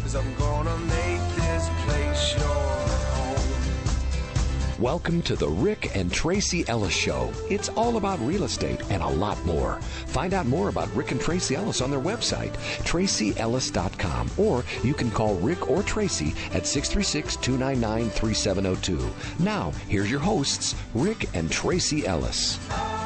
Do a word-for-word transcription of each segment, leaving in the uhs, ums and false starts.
'cause I'm gonna make this place your home. Welcome to the Rick and Tracy Ellis Show. It's all about real estate and a lot more. Find out more about Rick and Tracy Ellis on their website, tracy ellis dot com, or you can call Rick or Tracy at six three six, two nine nine, three seven zero two. Now, here's your hosts, Rick and Tracy Ellis.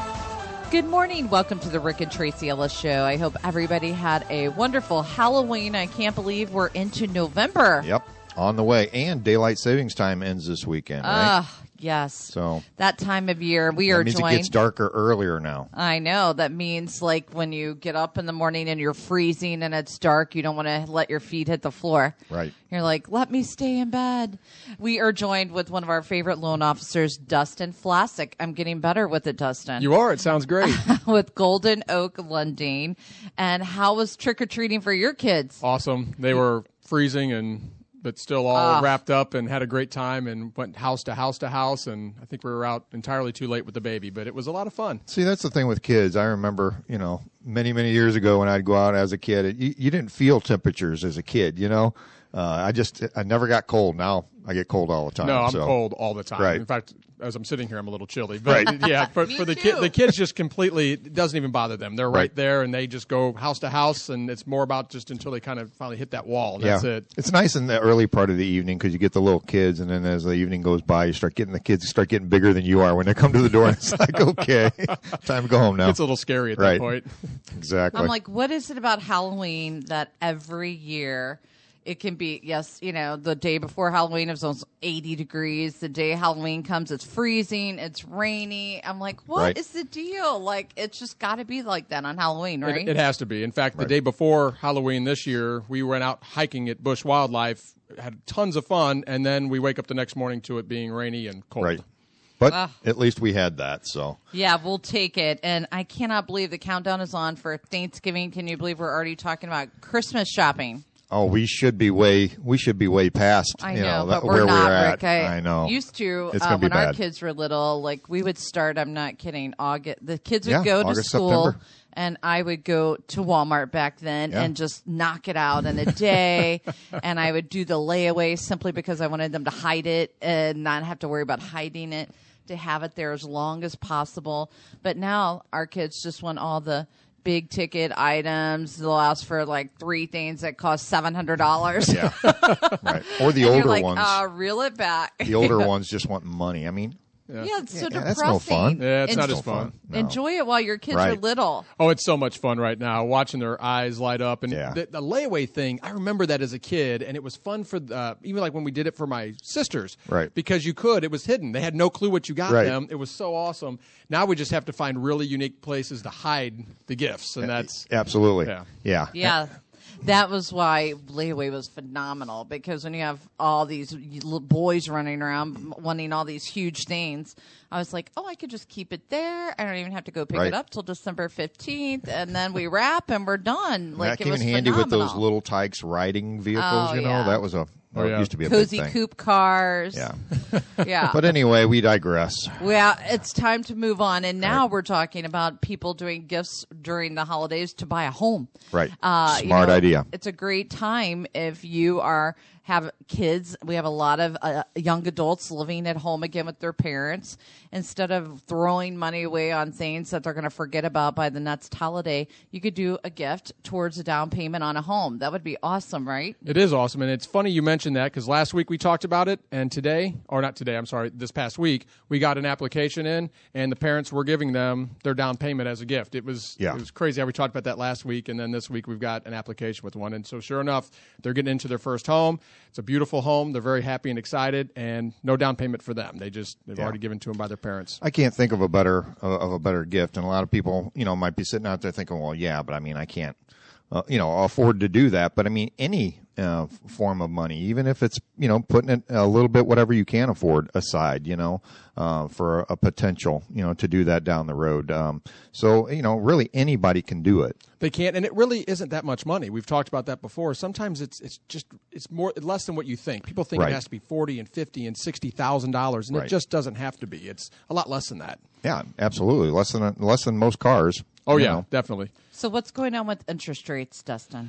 Good morning. Welcome to the Rick and Tracy Ellis Show. I hope everybody had a wonderful Halloween. I can't believe we're into November. Yep, on the way. And daylight savings time ends this weekend, right? Ah, yes. So that time of year, we that are means joined. It gets darker earlier now. I know. That means like when you get up in the morning and you're freezing and it's dark, you don't want to let your feet hit the floor. Right. You're like, let me stay in bed. We are joined with one of our favorite loan officers, Dustin Flassick. I'm getting better with it, Dustin. You are. It sounds great. With Golden Oak Lundin. And how was trick-or-treating for your kids? Awesome. They were freezing and but still all Ah. wrapped up and had a great time and went house to house to house. And I think we were out entirely too late with the baby, but it was a lot of fun. See, that's the thing with kids. I remember, you know, many, many years ago when I'd go out as a kid, it, you, you didn't feel temperatures as a kid, you know. Uh, I just, I never got cold. Now I get cold all the time. No, I'm so. cold all the time. Right. In fact, as I'm sitting here, I'm a little chilly. But Right. yeah, for, Me for the too. kid, the kids just completely, it doesn't even bother them. They're right, Right. there and they just go house to house, and it's more about just until they kind of finally hit that wall. And that's yeah. it. It's nice in the early part of the evening because you get the little kids, and then as the evening goes by, you start getting the kids start getting bigger than you are when they come to the door. And it's like, okay, time to go home now. It's a little scary at Right. that point. Exactly. I'm like, what is it about Halloween that every year it can be, yes, you know, the day before Halloween it was almost eighty degrees. The day Halloween comes, it's freezing, it's rainy. I'm like, what is Right. the deal? Like, it's just got to be like that on Halloween, right? It, it has to be. In fact, the Right. day before Halloween this year, we went out hiking at Busch Wildlife, had tons of fun, and then we wake up the next morning to it being rainy and cold. right. But Ah. at least we had that. So Yeah, we'll take it. And I cannot believe the countdown is on for Thanksgiving. Can you believe we're already talking about Christmas shopping? oh, we should be way we should be way past. I you know, know, but that- we're where not, we're at. Rick. I, I know. Used to, It's uh, gonna be when our bad. kids were little, like we would start, I'm not kidding, August. The kids would Yeah, go to August, school, September. and I would go to Walmart back then Yeah. and just knock it out in a day. And I would do the layaway simply because I wanted them to hide it and not have to worry about hiding it, to have it there as long as possible. But now our kids just want all the big ticket items. They'll ask for like three things that cost seven hundred dollars. Yeah. Right. Or the And older you're like, ones. Uh, reel it back. the older ones just want money. I mean, Yeah, it's so Yeah, depressing. that's no fun. Yeah, it's not Enjoy- as fun. No. Enjoy it while your kids are Right. little. Oh, it's so much fun right now, watching their eyes light up. And Yeah. the, the layaway thing, I remember that as a kid, and it was fun for, uh, even like when we did it for my sisters. Right. Because you could. It was hidden. They had no clue what you got Right. them. It was so awesome. Now we just have to find really unique places to hide the gifts, and that's... Absolutely. Yeah. Yeah. Yeah. That was why layaway was phenomenal, because when you have all these little boys running around wanting all these huge things, I was like, oh, I could just keep it there. I don't even have to go pick Right. it up till December fifteenth, and then we wrap and we're done. Like, that it came was in handy with those phenomenal. little Tykes riding vehicles, Oh, you know. yeah. That was a Oh, yeah. it used to be a Cozy big thing. coupe cars. Yeah. Yeah. But anyway, we digress. Well, it's time to move on. And now we're talking about people doing gifts during the holidays to buy a home. Right. Uh, you Smart know, idea. It's a great time if you are have kids. We have a lot of uh, young adults living at home again with their parents. Instead of throwing money away on things that they're going to forget about by the next holiday, you could do a gift towards a down payment on a home. That would be awesome, right? It is awesome, and it's funny you mentioned that because last week we talked about it, and today, or not today, I'm sorry, this past week, we got an application in, and the parents were giving them their down payment as a gift. It was Yeah. it was crazy how we talked about that last week, and then this week we've got an application with one, and so sure enough, they're getting into their first home. It's a beautiful home. They're very happy and excited, and no down payment for them. They just they've Yeah. already given to them by their parents. I can't think of a better of a better gift, and a lot of people, you know, might be sitting out there thinking, "Well, yeah, but I mean, I can't, uh, you know, afford to do that." But I mean, any uh, form of money, even if it's, you know, putting it a little bit, whatever you can afford aside, you know, uh, for a, a potential, you know, to do that down the road. Um, so, you know, really anybody can do it. They can't, and it really isn't that much money. We've talked about that before. Sometimes it's it's just it's more less than what you think. People think Right. it has to be forty and fifty and sixty thousand dollars, and Right. it just doesn't have to be. It's a lot less than that. Yeah, absolutely. Less than less than most cars. Oh you yeah, know. definitely. So what's going on with interest rates, Dustin?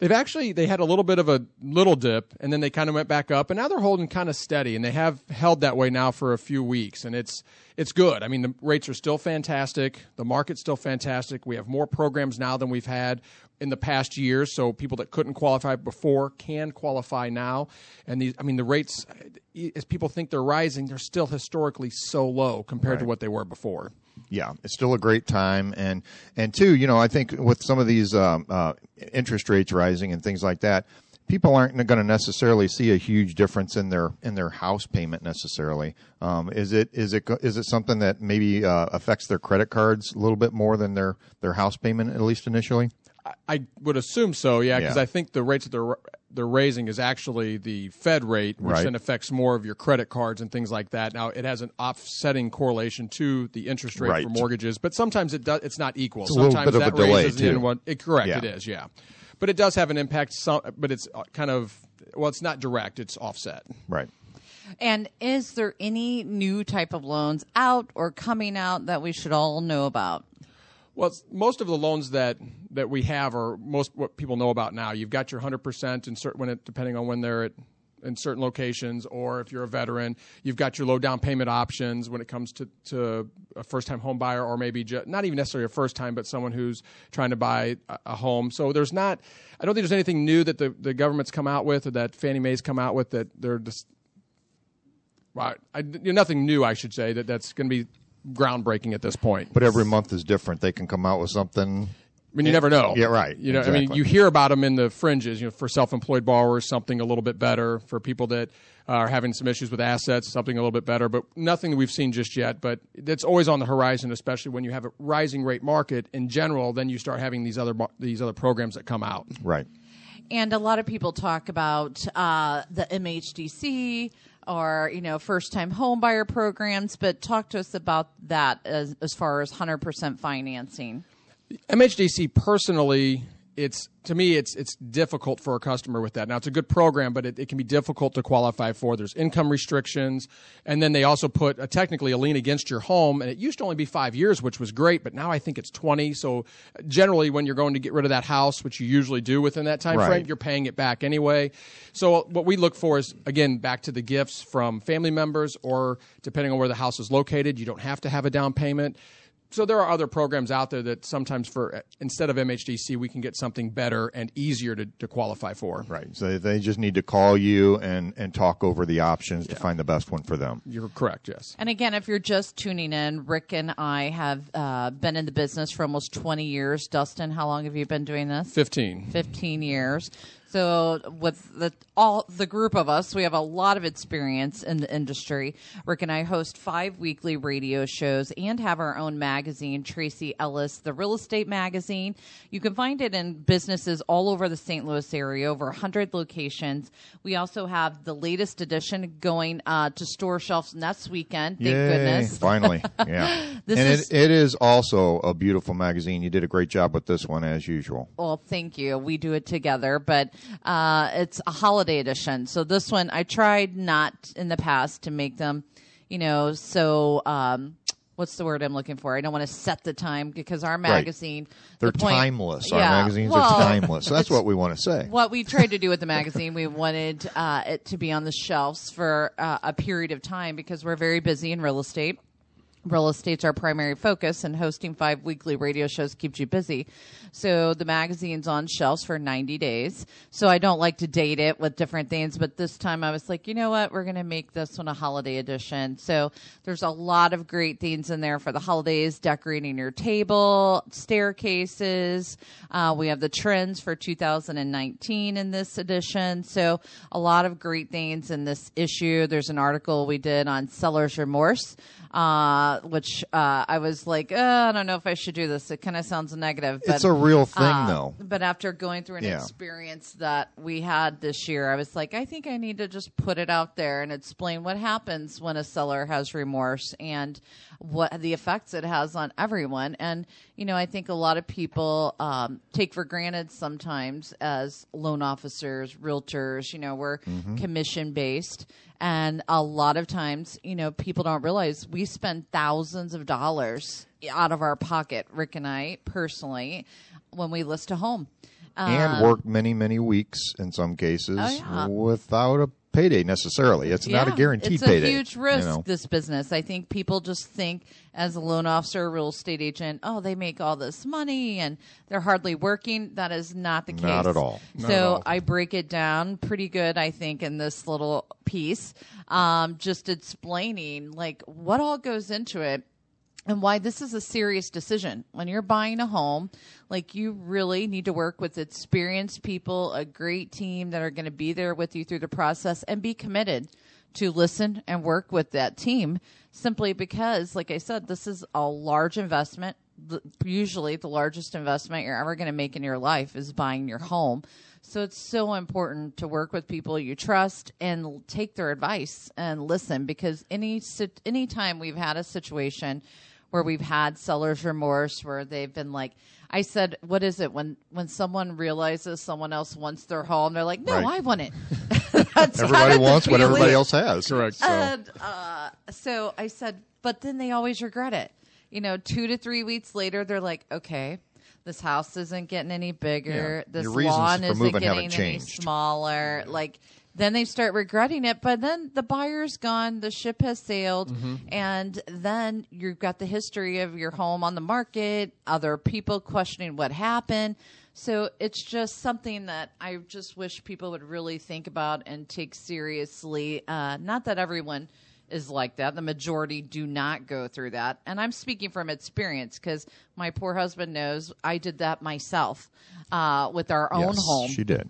They've actually, they had a little bit of a little dip, and then they kind of went back up, and now they're holding kind of steady, and they have held that way now for a few weeks, and it's it's good. I mean, the rates are still fantastic. The market's still fantastic. We have more programs now than we've had in the past years, so people that couldn't qualify before can qualify now. And these, I mean, the rates, as people think they're rising, they're still historically so low compared Right. to what they were before. Yeah, it's still a great time, and and two, you know, I think with some of these um, uh, interest rates rising and things like that, people aren't going to necessarily see a huge difference in their in their house payment necessarily. Um, is it is it is it something that maybe uh, affects their credit cards a little bit more than their their house payment, at least initially? I would assume so, yeah, because Yeah. I think the rates that they're they're raising is actually the Fed rate, which Right. then affects more of your credit cards and things like that. Now, it has an offsetting correlation to the interest rate Right. for mortgages, but sometimes it does. It's not equal. It's a little sometimes bit of that a delay, raises the too. in one. It, correct, Yeah. it is, yeah, but it does have an impact. Some, but it's kind of well, it's not direct. It's offset. Right. And is there any new type of loans out or coming out that we should all know about? Well, it's, most of the loans that, that we have are most what people know about now. You've got your one hundred percent in certain, when it, depending on when they're at, in certain locations, or if you're a veteran, you've got your low down payment options when it comes to, to a first-time home buyer, or maybe ju- not even necessarily a first-time, but someone who's trying to buy a, a home. So there's not – I don't think there's anything new that the, the government's come out with or that Fannie Mae's come out with that they're just – well, I, nothing new, I should say, that that's going to be groundbreaking at this point. But every month is different. They can come out with something. I mean, you never know. Yeah, right. You know, I mean, Exactly. you hear about them in the fringes. You know, for self-employed borrowers, something a little bit better. For people that are having some issues with assets, something a little bit better. But nothing that we've seen just yet. But it's always on the horizon, especially when you have a rising rate market in general. Then you start having these other these other programs that come out. Right. And a lot of people talk about uh, the M H D C or, you know, first-time home buyer programs, but talk to us about that as, as far as one hundred percent financing. M H D C personally, it's to me, it's it's difficult for a customer with that. Now, it's a good program, but it, it can be difficult to qualify for. There's income restrictions, and then they also put a, technically a lien against your home, and it used to only be five years, which was great, but now I think it's twenty. So generally, when you're going to get rid of that house, which you usually do within that time Right. frame, you're paying it back anyway. So what we look for is, again, back to the gifts from family members, or depending on where the house is located, you don't have to have a down payment. So there are other programs out there that sometimes for instead of M H D C, we can get something better and easier to, to qualify for. Right. So they just need to call you and, and talk over the options to find the best one for them. You're correct, yes. And again, if you're just tuning in, Rick and I have uh, been in the business for almost twenty years. Dustin, how long have you been doing this? fifteen. fifteen years. So with the all the group of us, we have a lot of experience in the industry. Rick and I host five weekly radio shows and have our own magazine, Tracy Ellis, the Real Estate Magazine. You can find it in businesses all over the Saint Louis area, over one hundred locations. We also have the latest edition going uh, to store shelves next weekend. Thank Yay, goodness. Finally. Yeah. This and is- it, it is also a beautiful magazine. You did a great job with this one, as usual. Well, thank you. We do it together, but uh, it's a holiday edition. So this one, I tried not in the past to make them, you know, so um, what's the word I'm looking for? I don't want to set the time because our magazine, They're the point- timeless. Our Yeah, magazines well, are timeless. So that's it's- what we want to say. What we tried to do with the magazine, we wanted uh, it to be on the shelves for uh, a period of time because we're very busy in real estate. Real estate's our primary focus, and hosting five weekly radio shows keeps you busy. So the magazine's on shelves for ninety days. So I don't like to date it with different things, but this time I was like, you know what? We're going to make this one a holiday edition. So there's a lot of great things in there for the holidays, decorating your table, staircases. Uh, we have the trends for two thousand nineteen in this edition. So a lot of great things in this issue. There's an article we did on seller's remorse. Uh, which uh, I was like, uh, I don't know if I should do this. It kind of sounds negative. But, It's a real thing, uh, though. But after going through an Yeah. experience that we had this year, I was like, I think I need to just put it out there and explain what happens when a seller has remorse and what the effects it has on everyone. And, you know, I think a lot of people um, take for granted sometimes as loan officers, realtors, you know, we're Mm-hmm. commission-based. And a lot of times, you know, people don't realize we spend thousands of dollars out of our pocket, Rick and I personally, when we list a home. and work many, many weeks in some cases Oh, yeah. without a payday necessarily. It's not a Yeah, guaranteed it's payday. It's a huge risk, you know? this business. I think people just think as a loan officer, real estate agent, oh, they make all this money and they're hardly working. That is not the case. Not at all. Not So at all. I break it down pretty good, I think, in this little piece, um, just explaining like what all goes into it. And why this is a serious decision. When you're buying a home, like you really need to work with experienced people, a great team that are going to be there with you through the process, and be committed to listen and work with that team, simply because, like I said, this is a large investment. Usually the largest investment you're ever going to make in your life is buying your home. So it's so important to work with people you trust and take their advice and listen, because any sit- any time we've had a situation where we've had seller's remorse, where they've been like, I said, what is it when when someone realizes someone else wants their home? They're like, no, Right. I want it. That's kind Everybody of the wants what everybody feeling. else has. Correct. So. And uh, so I said, but then they always regret it. You know, two to three weeks later, they're like, okay, this house isn't getting any bigger. Yeah. This Your reasons lawn for isn't moving getting haven't any changed. smaller. Like, then they start regretting it. But then the buyer's gone, the ship has sailed, Mm-hmm. and then you've got the history of your home on the market, other people questioning what happened. So it's just something that I just wish people would really think about and take seriously. Uh, not that everyone is like that. The majority do not go through that. And I'm speaking from experience, because my poor husband knows I did that myself uh, with our own Yes, home. she did.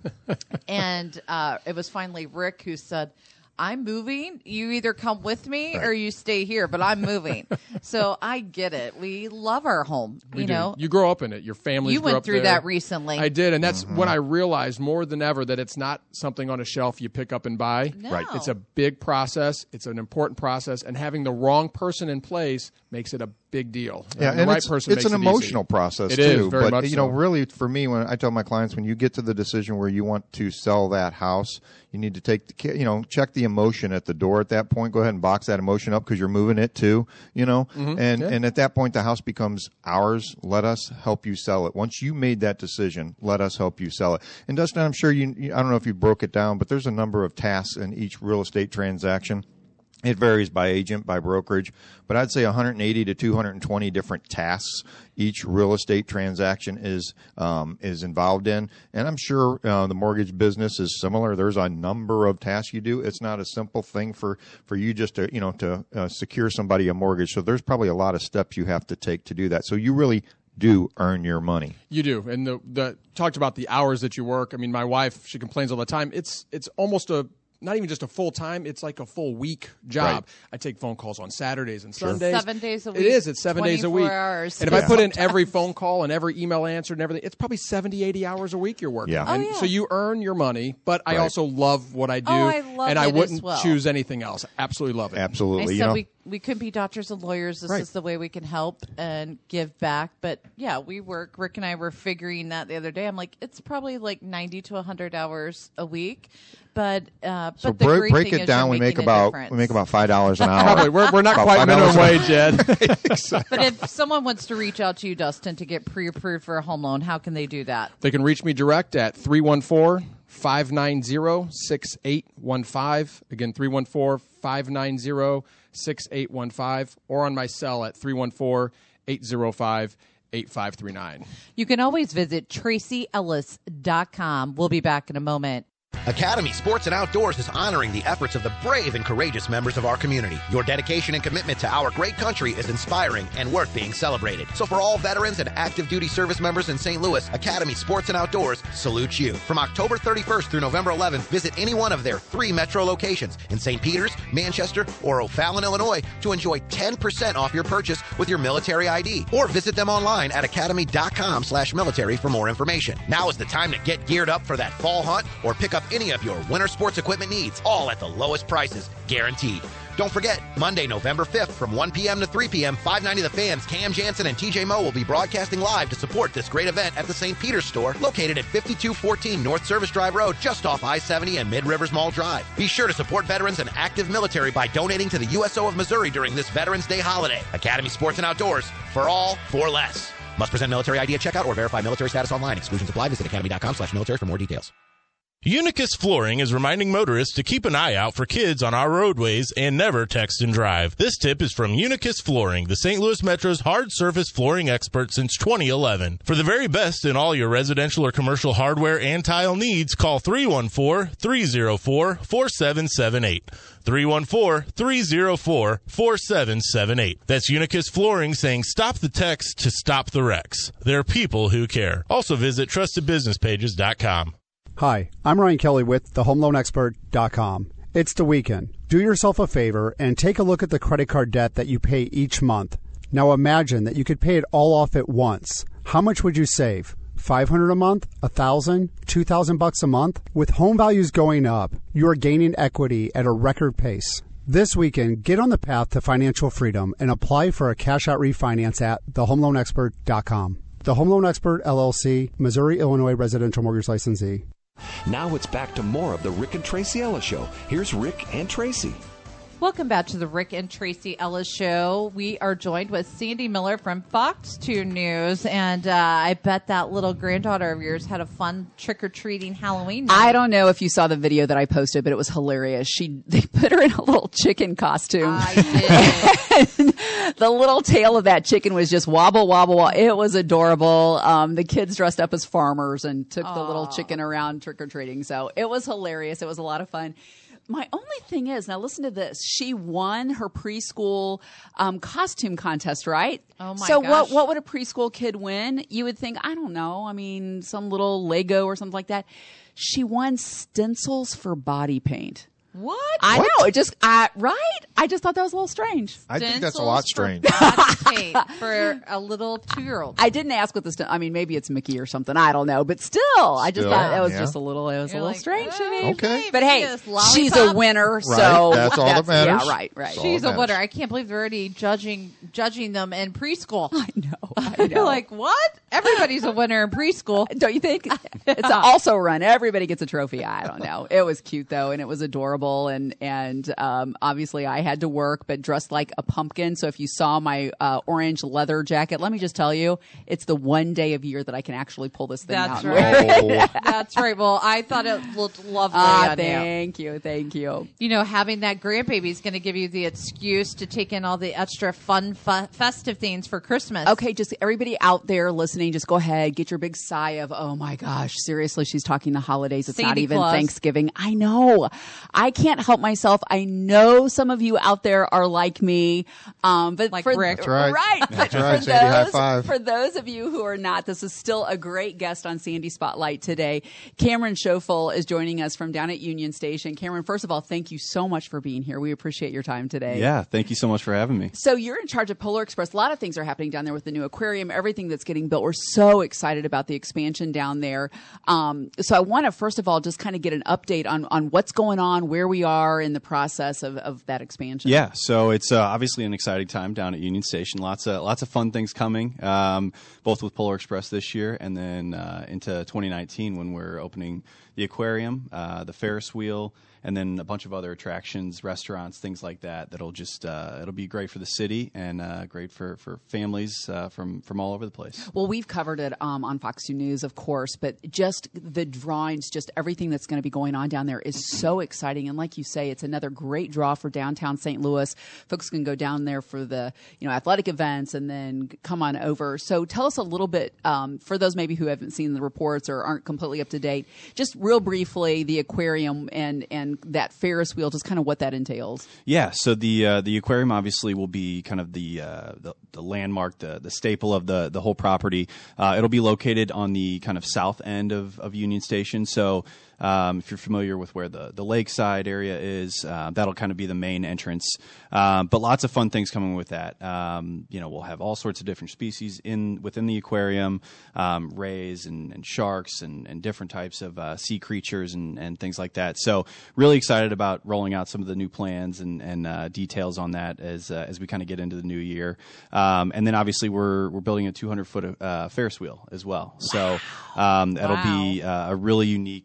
And uh, it was finally Rick who said, I'm moving. You either come with me Right. or you stay here, but I'm moving. So I get it. We love our home. We you do. know, You grow up in it. Your family you grew went up through there. that recently. I did, and that's Mm-hmm. when I realized more than ever that it's not something on a shelf you pick up and buy. No. Right. It's a big process. It's an important process, and having the wrong person in place makes it a big deal. Yeah, the and right it's, person it's makes an it easy. emotional process It too. is, very but much you know, so. really, for me, when I tell my clients, when you get to the decision where you want to sell that house, you need to take the, ca- you know, check the emotion at the door. At that point, go ahead and box that emotion up, because you're moving it too. You know, Mm-hmm. and Yeah. and at that point, the house becomes ours. Let us help you sell it. Once you made that decision, let us help you sell it. And Dustin, I'm sure you. you I don't know if you broke it down, but there's a number of tasks in each real estate transaction. It varies by agent, by brokerage, but I'd say one hundred eighty to two hundred twenty different tasks each real estate transaction is um, is involved in. And I'm sure uh, the mortgage business is similar. There's a number of tasks you do. It's not a simple thing for, for you just to, you know, to uh, secure somebody a mortgage. So there's probably a lot of steps you have to take to do that. So you really do earn your money. You do, and the the talked about the hours that you work. I mean, my wife, she complains all the time. It's it's almost a not even just a full time. It's like a full week job. Right. I take phone calls on Saturdays and Sundays. Seven days a week. It is. It's seven days a week. twenty-four hours. And if I put in every phone call and every email answered and everything, it's probably seventy, eighty hours a week you're working. Yeah. Oh, And yeah. so you earn your money, but I Right. also love what I do. Oh, I love and I it as wouldn't well. choose anything else. Absolutely love it. Absolutely. I you said know, we we couldn't be doctors and lawyers. This Right. is the way we can help and give back. But yeah, we work. Rick and I were figuring that the other day. I'm like, it's probably like ninety to one hundred hours a week. But uh, so but the break, great break thing it is down. you're We make making a about difference. we make about five dollars an hour. Probably. We're, we're not About quite five minimum dollars wage yet. But if someone wants to reach out to you, Dustin, to get pre-approved for a home loan, how can they do that? They can reach me direct at three one four, five nine zero, six eight one five. Again, three one four, five nine zero, six eight one five. Or on my cell at three one four, eight zero five, eight five three nine. You can always visit Tracy Ellis dot com. We'll be back in a moment. Academy Sports and Outdoors is honoring the efforts of the brave and courageous members of our community. Your dedication and commitment to our great country is inspiring and worth being celebrated. So for all veterans and active duty service members in Saint Louis, Academy Sports and Outdoors salutes you. From October thirty-first through November eleventh, visit any one of their three metro locations in Saint Peters, Manchester, or O'Fallon, Illinois to enjoy ten percent off your purchase with your military I D. Or visit them online at academy.com slash military for more information. Now is the time to get geared up for that fall hunt or pick up any of your winter sports equipment needs, all at the lowest prices, guaranteed. Don't forget, Monday, November fifth, from one p.m. to three p.m., five ninety The Fans, Cam Jansen, and T J Moe will be broadcasting live to support this great event at the Saint Peter's store, located at fifty-two fourteen North Service Drive Road, just off I seventy and Mid-Rivers Mall Drive. Be sure to support veterans and active military by donating to the U S O of Missouri during this Veterans Day holiday. Academy Sports and Outdoors, for all, for less. Must present military I D at checkout or verify military status online. Exclusions apply. Visit academy.com slash military for more details. Unicus Flooring is reminding motorists to keep an eye out for kids on our roadways and never text and drive. This tip is from Unicus Flooring, the Saint Louis Metro's hard surface flooring expert since twenty eleven. For the very best in all your residential or commercial hardware and tile needs, call three one four, three zero four, four seven seven eight. three one four, three zero four, four seven seven eight. That's Unicus Flooring saying stop the text to stop the wrecks. They're people who care. Also visit trusted business pages dot com. Hi, I'm Ryan Kelly with the home loan expert dot com. It's the weekend. Do yourself a favor and take a look at the credit card debt that you pay each month. Now imagine that you could pay it all off at once. How much would you save? five hundred a month, one thousand, two thousand bucks a month? With home values going up, you are gaining equity at a record pace. This weekend, get on the path to financial freedom and apply for a cash out refinance at the home loan expert dot com. The Home Loan Expert, L L C, Missouri, Illinois residential mortgage licensee. Now it's back to more of the Rick and Tracy Ellis Show. Here's Rick and Tracy. Welcome back to the Rick and Tracy Ellis Show. We are joined with Sandy Miller from Fox two News, and uh, I bet that little granddaughter of yours had a fun trick-or-treating Halloween night. I don't know if you saw the video that I posted, but it was hilarious. She They put her in a little chicken costume. I did. The little tail of that chicken was just wobble, wobble, wobble. It was adorable. Um, the kids dressed up as farmers and took Aww. the little chicken around trick-or-treating, so it was hilarious. It was a lot of fun. My only thing is, now listen to this. She won her preschool um, costume contest, right? Oh, my so gosh. So what, what would a preschool kid win? You would think, I don't know, I mean, some little Lego or something like that. She won stencils for body paint. What? I What? know. It just, uh, right? I just thought that was a little strange. I think that's a lot strange. For, for a little two-year-old. I didn't ask what this, I mean, maybe it's Mickey or something. I don't know. But still, I just Still, thought that was yeah. just a little, it was You're a little like, strange to oh, me. Okay. But hey, Yes, she's a lollipop. winner, Right, so that's all that matters. Yeah, right, right. all She's that a winner. matters. I can't believe they're already judging judging them in preschool. I know. I know. Like, what? Everybody's a winner in preschool. Don't you think? It's a also run. Everybody gets a trophy. I don't know. It was cute though, and it was adorable. And and um, obviously, I had to work, but dressed like a pumpkin. So if you saw my uh, orange leather jacket, let me just tell you, it's the one day of year that I can actually pull this thing That's out. and right. wear it. Oh, That's right. Well, I thought it looked lovely Ah, on you. thank you, thank you. You know, having that grandbaby is going to give you the excuse to take in all the extra fun, fu- festive things for Christmas. Okay, just everybody out there listening, just go ahead, get your big sigh of, oh my gosh, seriously, she's talking the holidays. It's not Santa even Claus. Thanksgiving. I know. I can't help myself. I know some of you out there are like me. Um, but Like for, Rick. That's right. Right. That's But right, for Sandy, high those- five. For those of you who are not, this is still a great guest on Sandy Spotlight today. Cameron Schofel is joining us from down at Union Station. Cameron, first of all, thank you so much for being here. We appreciate your time today. Yeah, thank you so much for having me. So you're in charge of Polar Express. A lot of things are happening down there with the new aquarium, everything that's getting built. We're so excited about the expansion down there. Um, so I want to, first of all, just kind of get an update on, on what's going on, where we are in the process of, of that expansion. Yeah, so it's uh, obviously an exciting time down at Union Station. Lots of lots of fun things coming, um, both with Polar Express this year and then uh, into twenty nineteen when we're opening the aquarium, uh, the Ferris wheel, and then a bunch of other attractions, restaurants, things like that. That'll just uh, it'll be great for the city and uh, great for for families uh, from from all over the place. Well, we've covered it um, on Fox two News, of course, but just the drawings, just everything that's going to be going on down there is so exciting. And like you say, it's another great draw for downtown Saint Louis. Folks can go down there for the you know athletic events and then come on over. So tell us a little bit, um, for those maybe who haven't seen the reports or aren't completely up to date, just real briefly, the aquarium and, and that Ferris wheel, just kind of what that entails. Yeah, so the uh, the aquarium obviously will be kind of the uh, the, the landmark, the the staple of the the whole property. Uh, it'll be located on the kind of south end of, of Union Station. So um, if you're familiar with where the, the lakeside area is, uh, that'll kind of be the main entrance. Um, but lots of fun things coming with that. Um, you know, we'll have all sorts of different species in within the aquarium, um, rays and, and sharks and, and different types of uh, sea creatures and, and things like that. So really excited about rolling out some of the new plans and, and uh, details on that as uh, as we kind of get into the new year. Um, and then obviously we're we're building a two hundred foot uh, Ferris wheel as well. So um, that'll Wow. be uh, a really unique uh,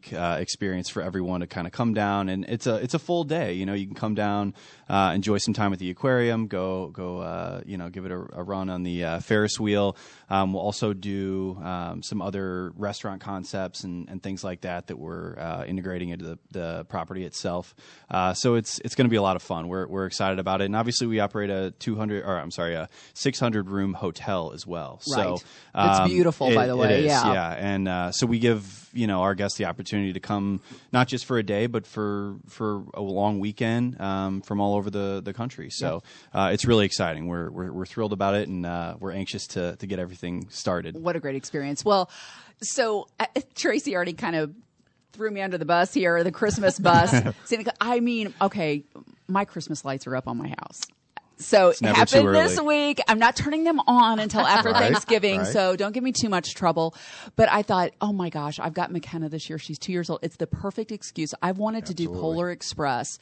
experience for everyone to kind of come down, and it's a it's a full day. You know, you can come down, uh, enjoy some time at the aquarium, go go uh, you know give it a, a run on the uh, Ferris wheel. Um, we'll also do um, some other restaurant concepts and, and things like that that we're uh, integrating into the, the property itself. Uh, so it's it's going to be a lot of fun. We're we're excited about it, and obviously we operate a two hundred or I'm sorry a six hundred room hotel as well. Right. So It's um, beautiful, it, by the way. It is, yeah. yeah, and uh, so we give you know our guests the opportunity to come not just for a day, but for for a long weekend um, from all over the, the country. So uh, it's really exciting. We're, we're we're thrilled about it, and uh, we're anxious to to get everything started. What a great experience. Well, so uh, Tracy already kind of threw me under the bus here, the Christmas bus. I mean, okay, my Christmas lights are up on my house. So it never too happened early. this week. I'm not turning them on until after Right, Thanksgiving, right. so don't give me too much trouble. But I thought, oh my gosh, I've got McKenna this year. She's two years old. It's the perfect excuse. I've wanted to do Absolutely. Polar Express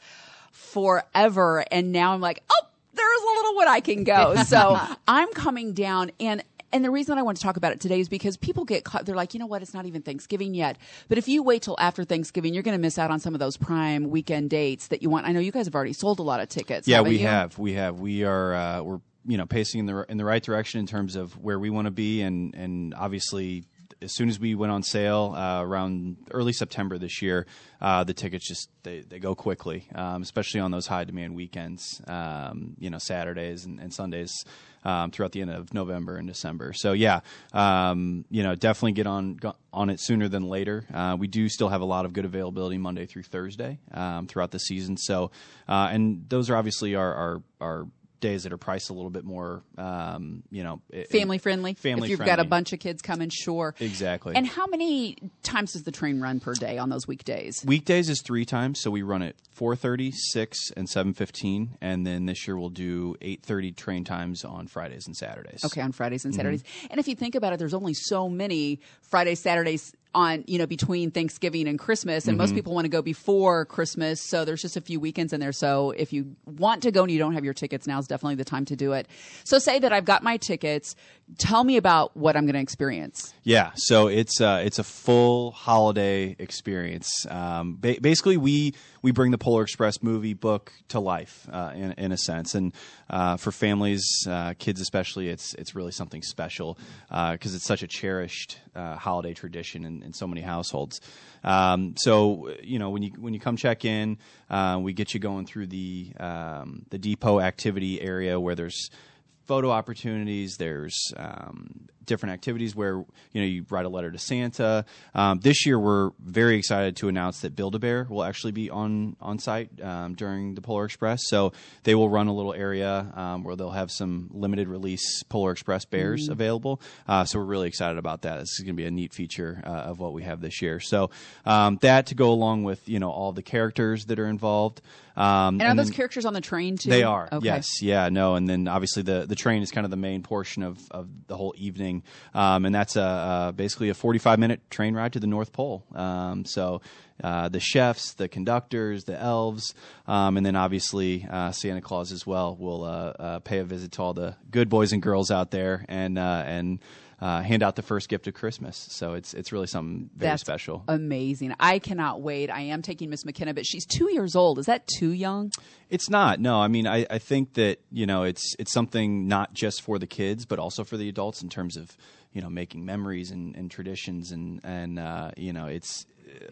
forever, and now I'm like, oh, there's a little one I can go. So I'm coming down, and and the reason I want to talk about it today is because people get caught. They're like, you know what? It's not even Thanksgiving yet. But if you wait till after Thanksgiving, you're going to miss out on some of those prime weekend dates that you want. I know you guys have already sold a lot of tickets. Yeah, haven't we you? have. We have. We are. Uh, we're you know pacing in the in the right direction in terms of where we want to be, and and obviously. As soon as we went on sale uh, around early September this year, uh, the tickets just they, they go quickly, um, especially on those high demand weekends, um, you know, Saturdays and, and Sundays um, throughout the end of November and December. So yeah, um, you know, definitely get on go, on it sooner than later. Uh, we do still have a lot of good availability Monday through Thursday um, throughout the season. So uh, and those are obviously our our, our days that are priced a little bit more, um, you know, family friendly. Family if you've friendly. got a bunch of kids coming, sure. Exactly. And how many times does the train run per day on those weekdays? Weekdays is three times, so we run at four thirty, six, and seven fifteen, and then this year we'll do eight thirty train times on Fridays and Saturdays. Okay, on Fridays and Saturdays. Mm-hmm. And if you think about it, there's only so many Fridays, Saturdays on, you know, between Thanksgiving and Christmas, and Mm-hmm. most people want to go before Christmas, so there's just a few weekends in there. So if you want to go and you don't have your tickets, now is definitely the time to do it. So say that I've got my tickets. Tell me about what I'm going to experience. Yeah, so it's uh, it's a full holiday experience. Um, ba- basically, we we bring the Polar Express movie book to life uh, in in a sense, and uh, for families, uh, kids especially, it's it's really something special because it's such a cherished uh, holiday tradition in, in so many households. Um, so you know when you when you come check in, uh, we get you going through the um, the depot activity area where there's photo opportunities. There's um, different activities where you know you write a letter to Santa. Um, this year, we're very excited to announce that Build-A-Bear will actually be on on site um, during the Polar Express. So they will run a little area um, where they'll have some limited release Polar Express bears Mm-hmm. available. Uh, so we're really excited about that. This is going to be a neat feature uh, of what we have this year. So um, that to go along with you know all the characters that are involved. Um, And are those then- characters on the train too? They are. Okay. Yes. Yeah. No. And then obviously the, the train is kind of the main portion of, of the whole evening, um, and that's a, a basically a forty-five minute train ride to the North Pole. Um, so uh, the chefs, the conductors, the elves, um, and then obviously uh, Santa Claus as well will uh, uh, pay a visit to all the good boys and girls out there and uh, and. Uh, hand out the first gift of Christmas. So it's it's really something very That's special. amazing. I cannot wait. I am taking Miss McKenna, but she's two years old. Is that too young? It's not. No, I mean, I, I think that you know, it's it's something not just for the kids, but also for the adults in terms of you know making memories and, and traditions and and uh, you know, it's. Uh,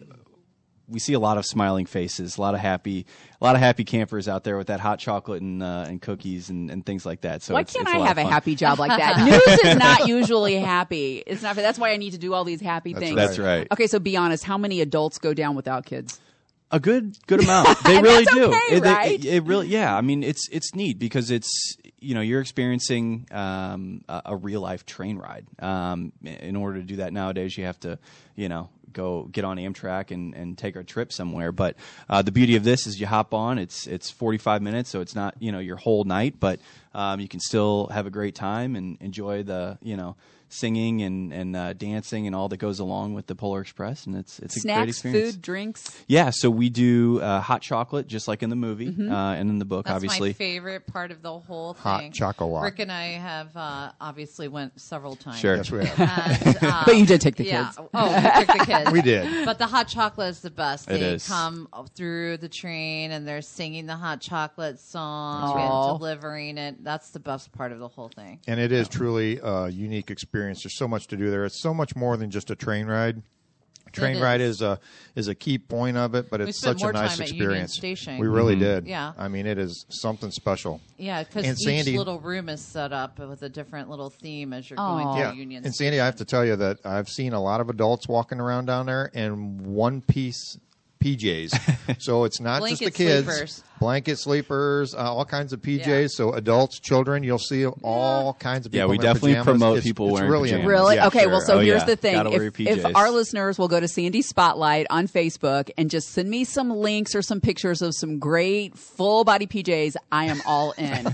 we see a lot of smiling faces, a lot of happy, a lot of happy campers out there with that hot chocolate and uh, and cookies and, and things like that. So why it's, can't it's a I lot have of a fun. happy job like that? News is not usually happy. It's not. That's why I need to do all these happy That's things. right. That's right. Okay, so be honest. How many adults go down without kids? A good good amount. They And really that's do. okay, it, they- right? it, it really, yeah. I mean, it's it's neat because it's you know you're experiencing um, a, a real life train ride. Um, in order to do that nowadays, you have to you know go get on Amtrak and, and take a trip somewhere. But uh, the beauty of this is you hop on. It's it's forty-five minutes, so it's not you know your whole night, but um, you can still have a great time and enjoy the you know. singing and and uh, dancing and all that goes along with the Polar Express, and it's it's a great Snacks, experience. food, drinks. Yeah, so we do uh, hot chocolate, just like in the movie Mm-hmm. uh, and in the book, That's obviously. my favorite part of the whole Hot thing. chocolate. Rick and I have uh, obviously went several times. Sure. Yes, we have. And, uh, But you did take the yeah. kids. Oh, we took the We did. But the hot chocolate is the best. It They is. come through the train and they're singing the hot chocolate song Aw. and delivering it. That's the best part of the whole thing. And it is truly a unique experience. There's so much to do there. It's so much more than just a train ride. Train It ride is. is a is a key point of it, but We it's spent such a more nice time at Union experience. Station. We really Mhm. did. Yeah. I mean, it is something special. Yeah, because And each Sandy- little room is set up with a different little theme as you're going Aw. through Yeah. Union And Station. Sandy, I have to tell you that I've seen a lot of adults walking around down there in one piece P Js. So it's not just the Blanket kids. sleepers. Blanket sleepers, uh, all kinds of P Js. Yeah. So adults, children, you'll see all kinds of people. Yeah, we in their definitely pajamas. promote It's- people it's wearing really pajamas. Really? Yeah, okay, sure. well, so Oh, here's yeah. the thing. Gotta wear your If, P if Js. our listeners will go to Sandy Spotlight on Facebook and just send me some links or some pictures of some great full body P Js, I am all in.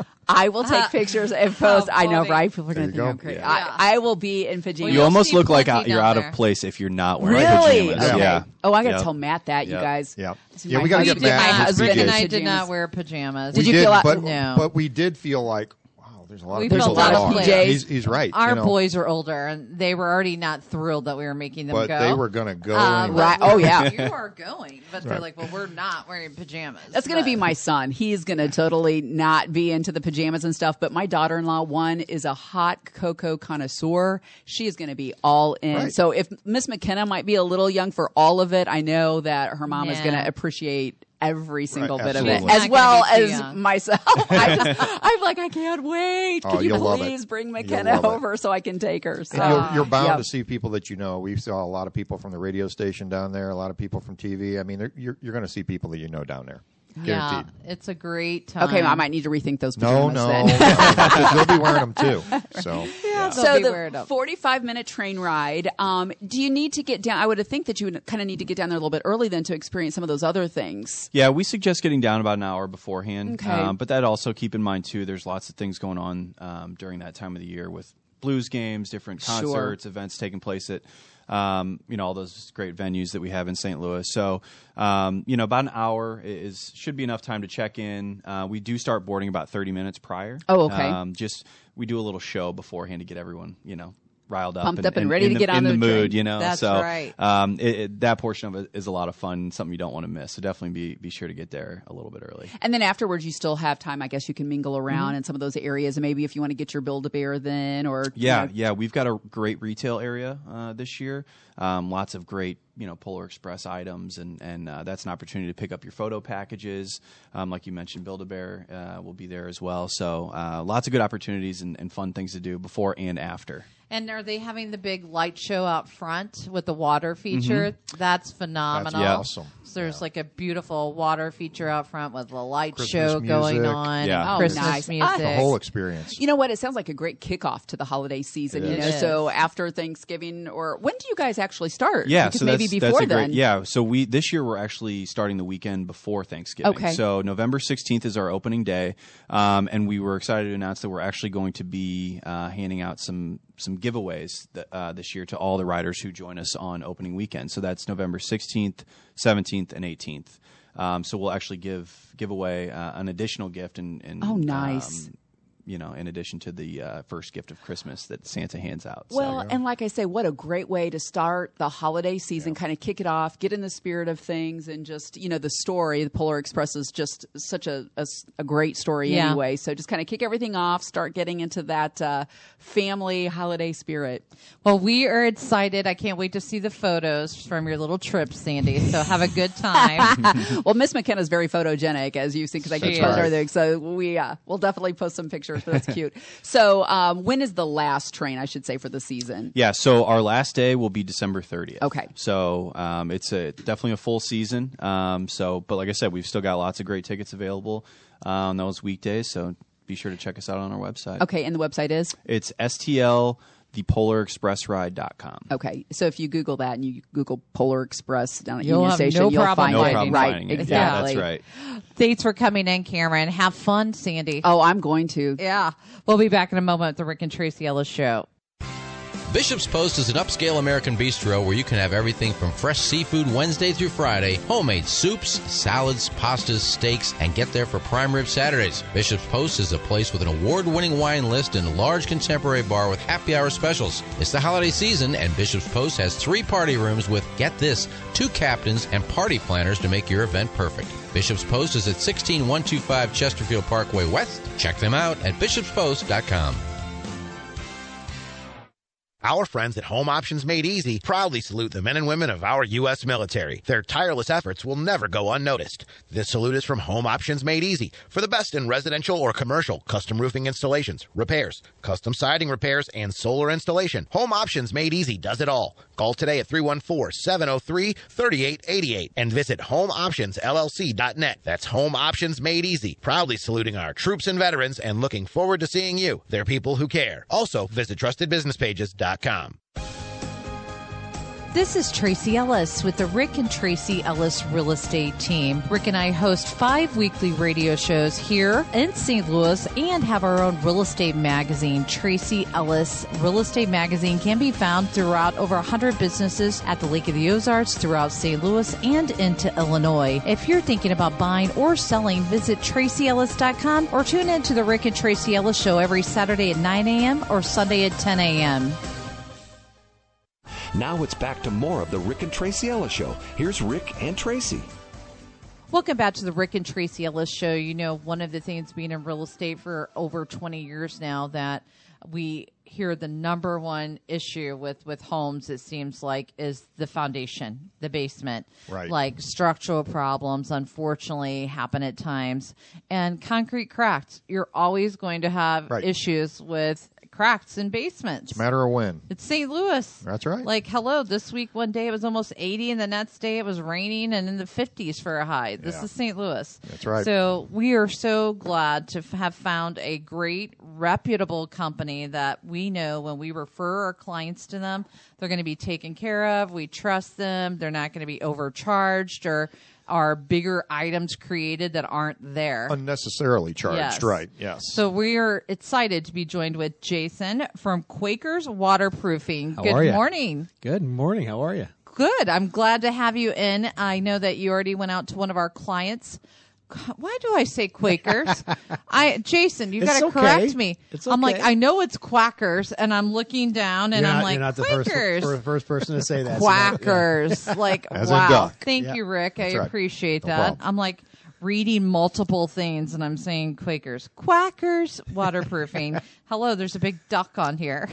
I will take pictures and post. I know, funny. right? People are going to There you think I'm go. crazy. Yeah. I, I will be in pajamas. You You'll almost see look like plenty you're down out there. of place if you're not wearing Really? pajamas. Okay. Yeah. Oh, I got to Yep. tell Matt that, you Yep. guys. Yeah. See, Yeah, my we gotta husband- get Matt My his husband P Js. and I did pajamas. not wear pajamas. Did We you feel like- but, No. but we did feel like, wow, there's a lot We of people felt that out of are. place. P Js. He's, he's right. Our you know, boys were older, and they were already not thrilled that we were making them but go. they were going to go. Um, anyway. Right. Oh, yeah. You are going, but they're Right. like, well, we're not wearing pajamas. That's going to But- be my son. He's going to totally not be into the pajamas and stuff. But my daughter-in-law, one, is a hot cocoa connoisseur. She is going to be all in. Right. So if Miss McKenna might be a little young for all of it, I know that her mom is Yeah. going to appreciate every single Right, bit of it, absolutely. as She's not well gonna be too as young. myself. I just, I'm like, I can't wait. Oh, Can you you'll love it. please bring You'll McKenna love it. over so I can take her? So And you're, you're bound Yep. to see people that you know. We saw a lot of people from the radio station down there, a lot of people from T V. I mean, they're- you're, you're going to see people that you know down there. Yeah, Guaranteed. it's a great time. Okay, I might need to rethink those No, pajamas no, then. because you'll be wearing them too. So, yeah. They'll So be wearing the them. forty-five minute train ride. Um, do you need to get down? I would think that you would kind of need to get down there a little bit early then to experience some of those other things. Yeah, we suggest getting down about an hour beforehand. Okay. Um, but that also keep in mind too. There's lots of things going on um, during that time of the year with blues games, different Sure. concerts, events taking place at um, you know all those great venues that we have in Saint Louis. So um, you know about an hour is should be enough time to check in. Uh, we do start boarding about thirty minutes prior. Oh, okay. Um, just we do a little show beforehand to get everyone you know. riled up, Pumped and, up and and ready in to the, get on in the the mood, train. you know. That's so right. um, it, it, that portion of it is a lot of fun, something you don't want to miss. So definitely be be sure to get there a little bit early. And then afterwards, you still have time. I guess you can mingle around Mm-hmm. in some of those areas, and maybe if you want to get your Build-A-Bear then, or you Yeah, know- yeah, we've got a great retail area uh, this year. Um, lots of great, you know, Polar Express items, and and uh, that's an opportunity to pick up your photo packages. Um, like you mentioned, Build-A-Bear uh, will be there as well. So uh, lots of good opportunities and, and fun things to do before and after. And are they having the big light show out front with the water feature? Mm-hmm. That's phenomenal. That's awesome. So there's like a beautiful water feature out front with a light Christmas show going music. on. Yeah. and Oh, Christmas nice. music. the whole experience. You know what? It sounds like a great kickoff to the holiday season. It You know, is. so after Thanksgiving, or when do you guys actually start? Yeah, because so maybe that's, before that's a then. great, yeah. So we this year we're actually starting the weekend before Thanksgiving. Okay. So November sixteenth is our opening day, um, and we were excited to announce that we're actually going to be uh, handing out some some giveaways th- uh, this year to all the riders who join us on opening weekend. So that's November sixteenth, seventeenth, and eighteenth. Um, so we'll actually give give away uh, an additional gift, and, and Oh, nice. um, you know, in addition to the uh, first gift of Christmas that Santa hands out. So- Well, and like I say, what a great way to start the holiday season, kind of kick it off, get in the spirit of things, and just, you know, the story, the Polar Express is just such a, a, a great story Yeah. anyway. So just kind of kick everything off, start getting into that uh, family holiday spirit. Well, we are excited. I can't wait to see the photos from your little trip, Sandy. So have a good time. Well, Miss McKenna's very photogenic, as you see, because I get She photos is. and everything. So we uh, we'll definitely post some pictures, but that's cute. So um, when is the last train, I should say, for the season? Yeah, so our last day will be December thirtieth. Okay. So um, it's a definitely a full season. Um, so, but like I said, we've still got lots of great tickets available uh, on those weekdays. So be sure to check us out on our website. Okay, and the website is? It's S T L the polar express ride dot com. Okay, so if you Google that and you Google Polar Express down at You'll Union have Station, no you'll problem find No it. problem right, finding it. exactly. Yeah, that's right. Thanks for coming in, Cameron. Have fun, Sandy. Oh, I'm going to. Yeah. We'll be back in a moment with the Rick and Tracy Ellis Show. Bishop's Post is an upscale American bistro where you can have everything from fresh seafood Wednesday through Friday, homemade soups, salads, pastas, steaks, and get there for prime rib Saturdays. Bishop's Post is a place with an award-winning wine list and a large contemporary bar with happy hour specials. It's the holiday season, and Bishop's Post has three party rooms with, get this, two captains and party planners to make your event perfect. Bishop's Post is at sixteen one twenty-five Chesterfield Parkway West. Check them out at bishops post dot com. Our friends at Home Options Made Easy proudly salute the men and women of our U S military. Their tireless efforts will never go unnoticed. This salute is from Home Options Made Easy for the best in residential or commercial custom roofing installations, repairs, custom siding repairs, and solar installation. Home Options Made Easy does it all. Call today at three one four, seven oh three, three eight eight eight and visit home options l l c dot net. That's Home Options Made Easy, proudly saluting our troops and veterans and looking forward to seeing you. They're people who care. Also, visit trusted business pages dot com. This is Tracy Ellis with the Rick and Tracy Ellis Real Estate Team. Rick and I host five weekly radio shows here in Saint Louis and have our own real estate magazine. Tracy Ellis Real Estate Magazine can be found throughout over one hundred businesses at the Lake of the Ozarks, throughout Saint Louis, and into Illinois. If you're thinking about buying or selling, visit tracy ellis dot com or tune in to the Rick and Tracy Ellis Show every Saturday at nine a.m. or Sunday at ten a.m. Now it's back to more of the Rick and Tracy Ellis Show. Here's Rick and Tracy. Welcome back to the Rick and Tracy Ellis Show. You know, one of the things being in real estate for over twenty years now that we hear the number one issue with, with homes, it seems like, is the foundation, the basement. Right. Like structural problems, unfortunately, happen at times. And concrete cracks. You're always going to have Right. issues with cracks in basements. It's a matter of when. It's Saint Louis. That's right. Like, hello, this week one day it was almost eighty, and the next day it was raining and in the fifties for a high. This Yeah. is Saint Louis. That's right. So we are so glad to f- have found a great, reputable company that we know when we refer our clients to them, they're going to be taken care of. We trust them. They're not going to be overcharged or are bigger items created that aren't there. Unnecessarily charged, Yes. right, yes. So we are excited to be joined with Jason from Quakers Waterproofing. How Good are ya? morning. Good morning. How are you? Good. I'm glad to have you in. I know that you already went out to one of our clients. Why do I say Quakers? I Jason, you got to It's okay. correct me. It's I'm like, okay. I know it's Quackers, and I'm looking down, and you're I'm not, like, you're not the first, Quakers. fir- first person to say that. so that- yeah. Quackers. Like, As in wow. duck. Thank Yeah. you, Rick. That's I right. appreciate No that. problem. I'm like reading multiple things, and I'm saying Quakers. Quackers Waterproofing. Hello, there's a big duck on here.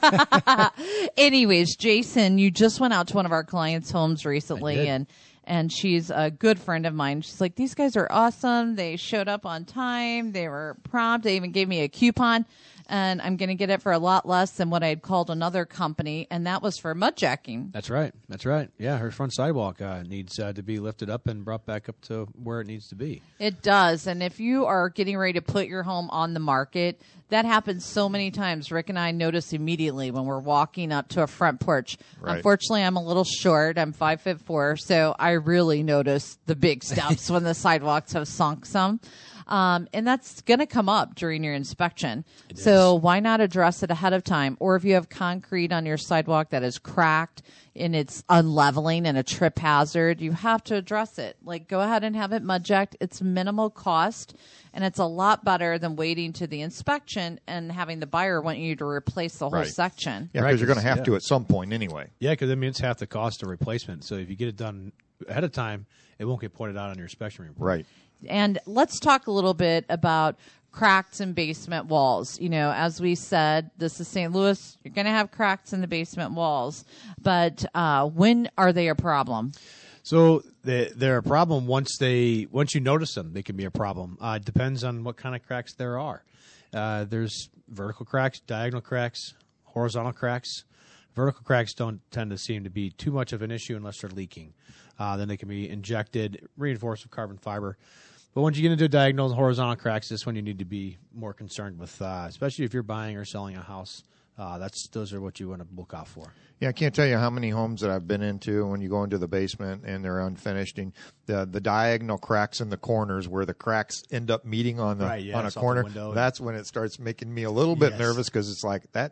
Anyways, Jason, you just went out to one of our clients' homes recently, did. and and she's a good friend of mine. She's like, these guys are awesome. They showed up on time. They were prompt. They even gave me a coupon, and I'm going to get it for a lot less than what I had called another company, and that was for mud jacking. That's right. That's right. Yeah, her front sidewalk uh, needs uh, to be lifted up and brought back up to where it needs to be. It does. And if you are getting ready to put your home on the market, that happens so many times. Rick and I notice immediately when we're walking up to a front porch. Right. Unfortunately, I'm a little short. I'm five foot four, so I really notice the big steps when the sidewalks have sunk some. Um, and that's going to come up during your inspection. So why not address it ahead of time? Or if you have concrete on your sidewalk that is cracked and it's unleveling and a trip hazard, you have to address it. Like, go ahead and have it mud jacked. It's minimal cost, and it's a lot better than waiting to the inspection and having the buyer want you to replace the whole Right. section. Yeah, because Right, you're going to have yeah. to at some point anyway. Yeah, because I mean, it's half the cost of replacement. So if you get it done ahead of time, it won't get pointed out on your inspection report. Right. And let's talk a little bit about cracks in basement walls. You know, as we said, this is Saint Louis. You're going to have cracks in the basement walls. But uh, when are they a problem? So they, they're a problem once they once you notice them. They can be a problem. Uh, it depends on what kind of cracks there are. Uh, there's vertical cracks, diagonal cracks, horizontal cracks. Vertical cracks don't tend to seem to be too much of an issue unless they're leaking. Uh, then they can be injected, reinforced with carbon fiber. But once you get into diagonal and horizontal cracks, that's when you need to be more concerned with, uh, especially if you're buying or selling a house. Uh, that's those are what you want to look out for. Yeah, I can't tell you how many homes that I've been into when you go into the basement and they're unfinished, and the the diagonal cracks in the corners where the cracks end up meeting on the Right, yeah, on a it's off the corner. window. That's when it starts making me a little bit Yes. nervous because it's like that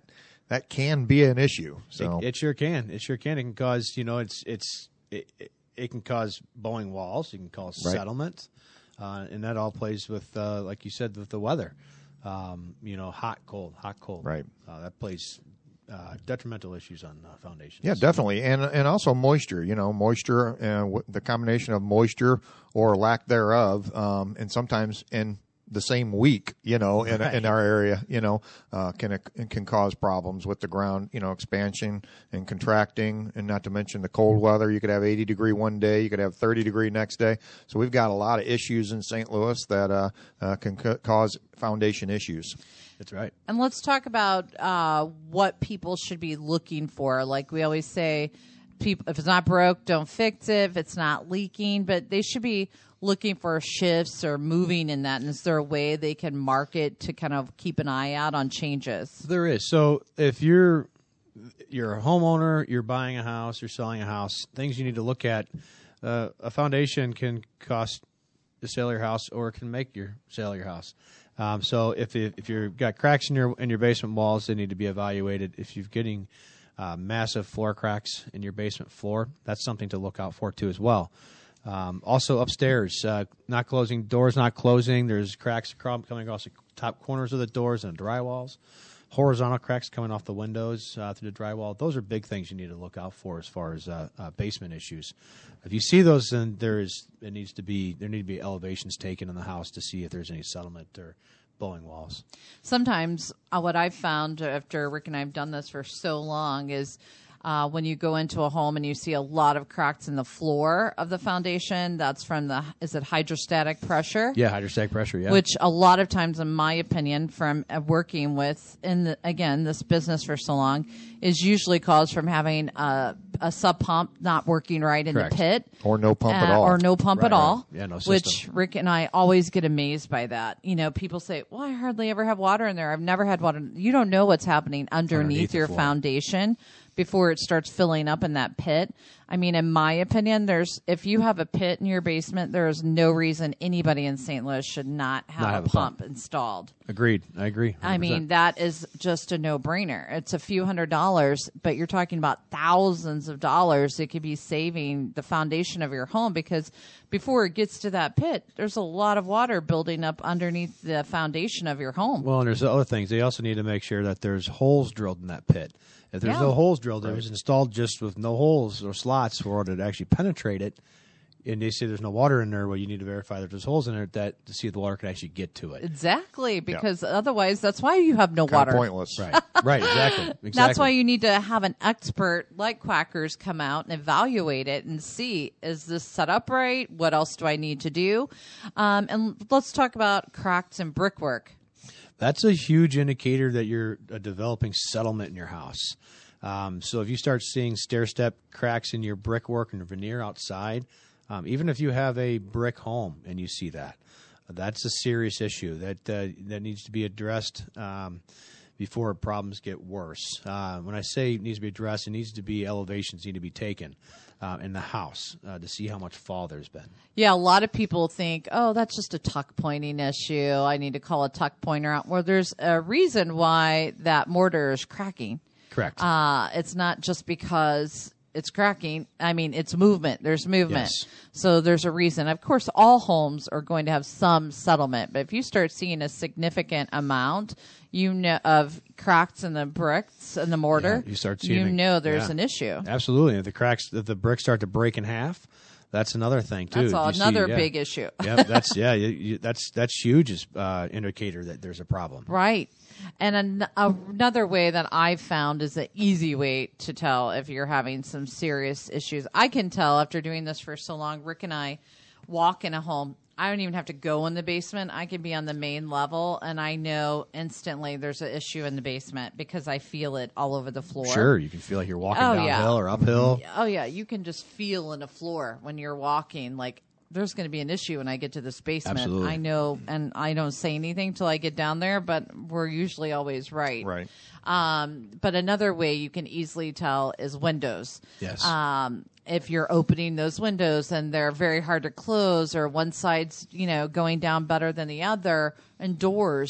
that can be an issue. So It, it sure can. It sure can. It can cause, you know, it's it's it, it, it can cause bowing walls. It can cause Right. settlement, uh, and that all plays with, uh, like you said, with the weather. Um, you know, hot, cold, hot, cold. Right. Uh, that plays uh, detrimental issues on uh, foundations. yeah, definitely, and and also moisture. You know, moisture, uh, w- the combination of moisture or lack thereof, um, and sometimes in the same week, you know, in Right. in our area, you know, uh, can can cause problems with the ground, you know, expansion and contracting, and not to mention the cold weather. You could have eighty degree one day, you could have thirty degree next day. So we've got a lot of issues in Saint Louis that uh, uh, can c- cause foundation issues. That's right. And let's talk about uh, what people should be looking for. Like we always say, people, if it's not broke, don't fix it. If it's not leaking, but they should be looking for shifts or moving in that. And is there a way they can mark it to kind of keep an eye out on changes? There is. So if you're you're a homeowner, you're buying a house, you're selling a house, things you need to look at. Uh, a foundation can cost to sell your house, or it can make your sell your house. Um, so if it, if you've got cracks in your in your basement walls, they need to be evaluated. If you're getting uh, massive floor cracks in your basement floor, that's something to look out for too as well. Um, also upstairs, uh, not closing doors, not closing. There's cracks coming across the top corners of the doors and drywalls. Horizontal cracks coming off the windows uh, through the drywall. Those are big things you need to look out for as far as uh, uh, basement issues. If you see those, then there is it needs to be there need to be elevations taken in the house to see if there's any settlement or bowing walls. Sometimes uh, what I've found after Rick and I have done this for so long is uh, when you go into a home and you see a lot of cracks in the floor of the foundation, that's from the, is it hydrostatic pressure? Yeah, hydrostatic pressure, yeah. Which a lot of times, in my opinion, from uh, working with, in the, again, this business for so long, is usually caused from having a, a sub pump not working right in Correct. the pit. Or no pump at Uh, all. Or no pump Right, at all. right. Yeah, no Which system. Rick and I always get amazed by that. You know, people say, well, I hardly ever have water in there. I've never had water. You don't know what's happening underneath, Underneath the your floor. foundation before it starts filling up in that pit. I mean, in my opinion, there's if you have a pit in your basement, there is no reason anybody in Saint Louis should not have, Not a, have a pump, pump. installed. Agreed. I agree. one hundred percent. I mean, that is just a no-brainer. It's a few hundred dollars, but you're talking about thousands of dollars that could be saving the foundation of your home, because before it gets to that pit, there's a lot of water building up underneath the foundation of your home. Well, and there's other things. They also need to make sure that there's holes drilled in that pit. If there's Yeah. no holes drilled, it was installed just with no holes or slots for it to actually penetrate it, and they say there's no water in there, well, you need to verify that there's holes in there that to see if the water can actually get to it. Exactly, because otherwise, that's why you have no Kind water. of pointless. Right, right, exactly. exactly. That's why you need to have an expert like Quackers come out and evaluate it and see, is this set up right? What else do I need to do? Um, and let's talk about cracks and brickwork. That's a huge indicator that you're uh, developing settlement in your house. Um, so if you start seeing stair-step cracks in your brickwork and veneer outside, um, even if you have a brick home and you see that, that's a serious issue that uh, that needs to be addressed um, before problems get worse. Uh, when I say it needs to be addressed, it needs to be elevations need to be taken uh, in the house uh, to see how much fall there's been. Yeah, a lot of people think, oh, that's just a tuck pointing issue. I need to call a tuck pointer out. Well, there's a reason why that mortar is cracking. Correct. Uh, it's not just because it's cracking. I mean, it's movement. There's movement. Yes. So there's a reason. Of course, all homes are going to have some settlement, but if you start seeing a significant amount, you know, of cracks in the bricks and the mortar, Yeah, you start seeing you it- know there's yeah. an issue. Absolutely. If the cracks, if the bricks start to break in half, that's another thing too. That's If you see- another yeah. big issue. yeah, that's yeah, you, you, that's that's huge as uh, indicator that there's a problem. Right. And an- another way that I've found is an easy way to tell if you're having some serious issues. I can tell after doing this for so long. Rick and I walk in a home. I don't even have to go in the basement. I can be on the main level, and I know instantly there's an issue in the basement because I feel it all over the floor. Sure, you can feel like you're walking Oh, downhill yeah. or uphill. Oh, yeah. You can just feel in the floor when you're walking, like, there's going to be an issue when I get to this basement. Absolutely. I know, and I don't say anything till I get down there, but we're usually always right. Right. Um, but another way you can easily tell is windows. Yes. Um, if you're opening those windows and they're very hard to close, or one side's, you know, going down better than the other, and doors,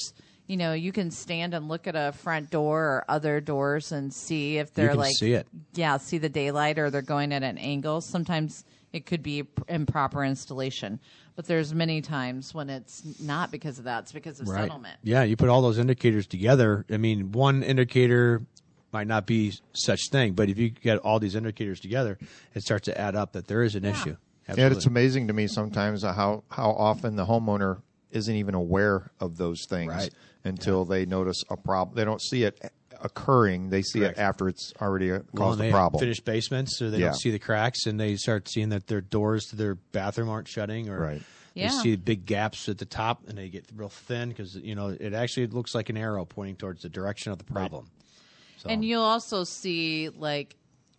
you know, you can stand and look at a front door or other doors and see if they're can like, see it. yeah, see the daylight, or they're going at an angle. Sometimes it could be improper installation, but there's many times when it's not because of that. It's because of Right. settlement. Yeah, you put all those indicators together. I mean, one indicator might not be such thing, but if you get all these indicators together, it starts to add up that there is an issue. Absolutely. Yeah, it's amazing to me sometimes how, how often the homeowner isn't even aware of those things Right. until they notice a problem. They don't see it occurring. They see Correct. it after it's already uh, Well, caused and a they problem. have finished basements, so they Yeah. don't see the cracks, and they start seeing that their doors to their bathroom aren't shutting, or Right. they Yeah. see big gaps at the top, and they get real thin because you know it actually looks like an arrow pointing towards the direction of the problem. So, And you'll also see, like,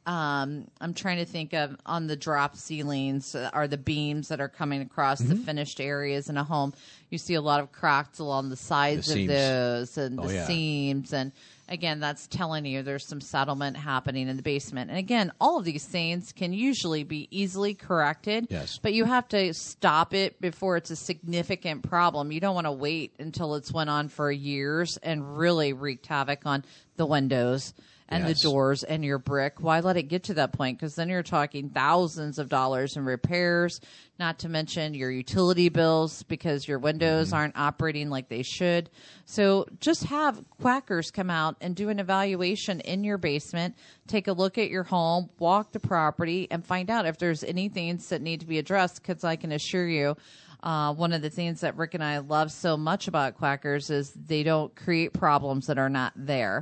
um, I'm trying to think of on the drop ceilings uh, are the beams that are coming across Mm-hmm. the finished areas in a home. You see a lot of cracks along the sides The of seams. those and Oh, the yeah. seams. And again, that's telling you there's some settlement happening in the basement. And again, all of these things can usually be easily corrected. Yes. But you have to stop it before it's a significant problem. You don't want to wait until it's went on for years and really wreaked havoc on the windows and Yes. the doors and your brick. Why let it get to that point? Because then you're talking thousands of dollars in repairs, not to mention your utility bills because your windows aren't operating like they should. So just have Quackers come out and do an evaluation in your basement, take a look at your home, walk the property, and find out if there's any things that need to be addressed, because I can assure you, Uh, one of the things that Rick and I love so much about Quackers is they don't create problems that are not there.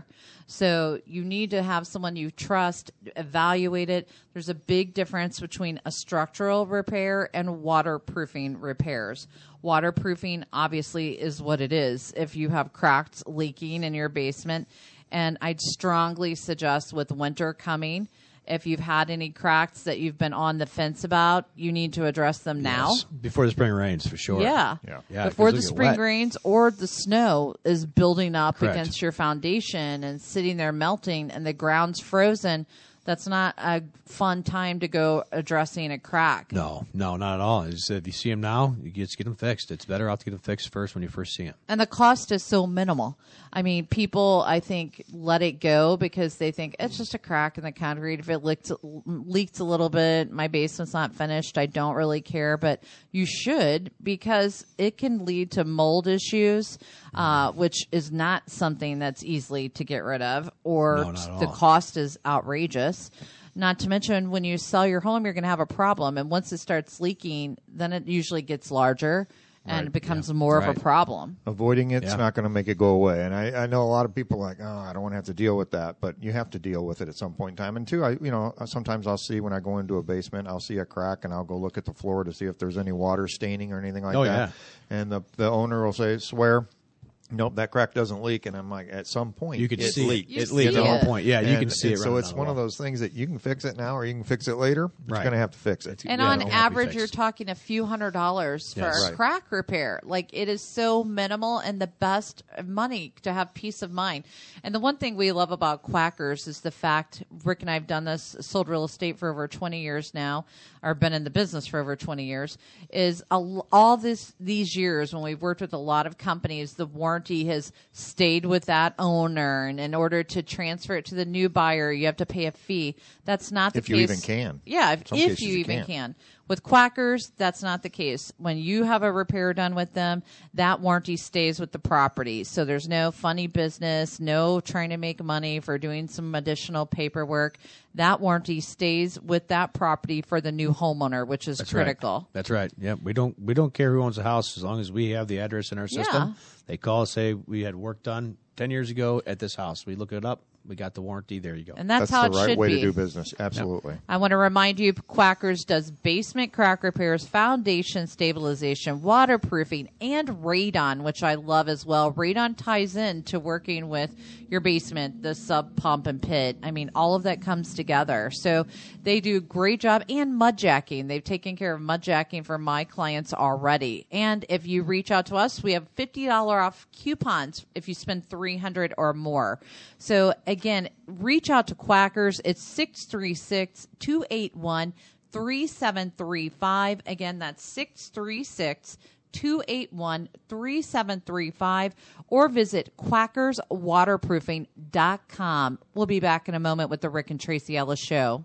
So you need to have someone you trust evaluate it. There's a big difference between a structural repair and waterproofing repairs. Waterproofing obviously is what it is. If you have cracks leaking in your basement, and I'd strongly suggest with winter coming, if you've had any cracks that you've been on the fence about, you need to address them now. Yes, before the spring rains, for sure. Yeah. Yeah. Yeah, Before 'cause the it'll get spring wet. rains or the snow is building up Correct. against your foundation and sitting there melting and the ground's frozen, that's not a fun time to go addressing a crack. No, no, not at all. It's, if you see them now, you just get them fixed. It's better off to get them fixed first when you first see them. And the cost is so minimal. I mean, people, I think, let it go because they think it's just a crack in the concrete. If it leaked, leaked a little bit, my basement's not finished, I don't really care. But you should, because it can lead to mold issues, uh, which is not something that's easily to get rid of, or No, not at the all. cost is outrageous. Not to mention, when you sell your home, you're going to have a problem. And once it starts leaking, then it usually gets larger and Right. it becomes more of Right. a problem. Avoiding it's Yeah. not going to make it go away. And I, I know a lot of people are like, oh, I don't want to have to deal with that, but you have to deal with it at some point in time. And two, I, you know, sometimes I'll see when I go into a basement, I'll see a crack and I'll go look at the floor to see if there's any water staining or anything like Oh, that. And the the owner will say, swear, nope, that crack doesn't leak. And I'm like, at some point, You can it see it. leaked. You It leaked see at one it. point. Yeah, you And- can see and it. So running it's down one the of wall. those things that you can fix it now or you can fix it later. But Right. You're going to have to fix it. And Yeah, on it'll have to be average, you're fixed. talking a few hundred dollars for Yes. a Right. crack repair. Like, it is so minimal and the best money to have peace of mind. And the one thing we love about Quackers is the fact, Rick and I have done this, sold real estate for over twenty years now, or been in the business for over twenty years, is a, all this these years when we've worked with a lot of companies, the warranty has stayed with that owner. And in order to transfer it to the new buyer, you have to pay a fee. That's not the If case. you even can. Yeah, if, Some if cases you you even can't. can. With Quackers, that's not the case. When you have a repair done with them, that warranty stays with the property. So there's no funny business, no trying to make money for doing some additional paperwork. That warranty stays with that property for the new homeowner, which is That's critical. Right. That's right. Yeah, we don't we don't care who owns the house as long as we have the address in our system. Yeah. They call us, say we had work done ten years ago at this house. We look it up. We got the warranty. There you go. And that's, That's how the it right should way be. to do business. Absolutely. I want to remind you, Quackers does basement crack repairs, foundation stabilization, waterproofing, and radon, which I love as well. Radon ties in to working with your basement, the sub pump and pit. I mean, all of that comes together. So they do a great job. And mud jacking. They've taken care of mud jacking for my clients already. And if you reach out to us, we have fifty dollars off coupons if you spend three hundred dollars or more. So again, reach out to Quackers. It's six three six, two eight one, three seven three five. Again, that's six three six, two eight one, three seven three five or visit quackers waterproofing dot com. We'll be back in a moment with the Rick and Tracy Ellis Show.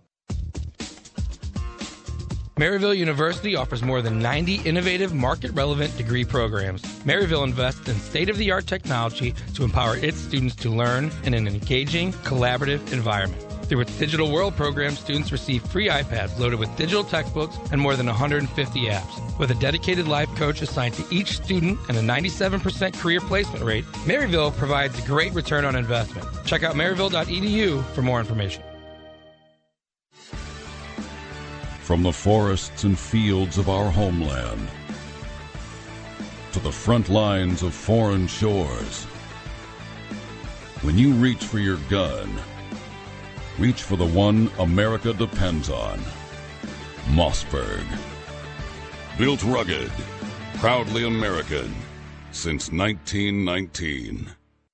Maryville University offers more than ninety innovative, market-relevant degree programs. Maryville invests in state-of-the-art technology to empower its students to learn in an engaging, collaborative environment. Through its Digital World program, students receive free iPads loaded with digital textbooks and more than one hundred fifty apps. With a dedicated life coach assigned to each student and a ninety-seven percent career placement rate, Maryville provides a great return on investment. Check out maryville dot e d u for more information. From the forests and fields of our homeland to the front lines of foreign shores, when you reach for your gun, reach for the one America depends on. Mossberg. Built rugged, proudly American, since nineteen nineteen.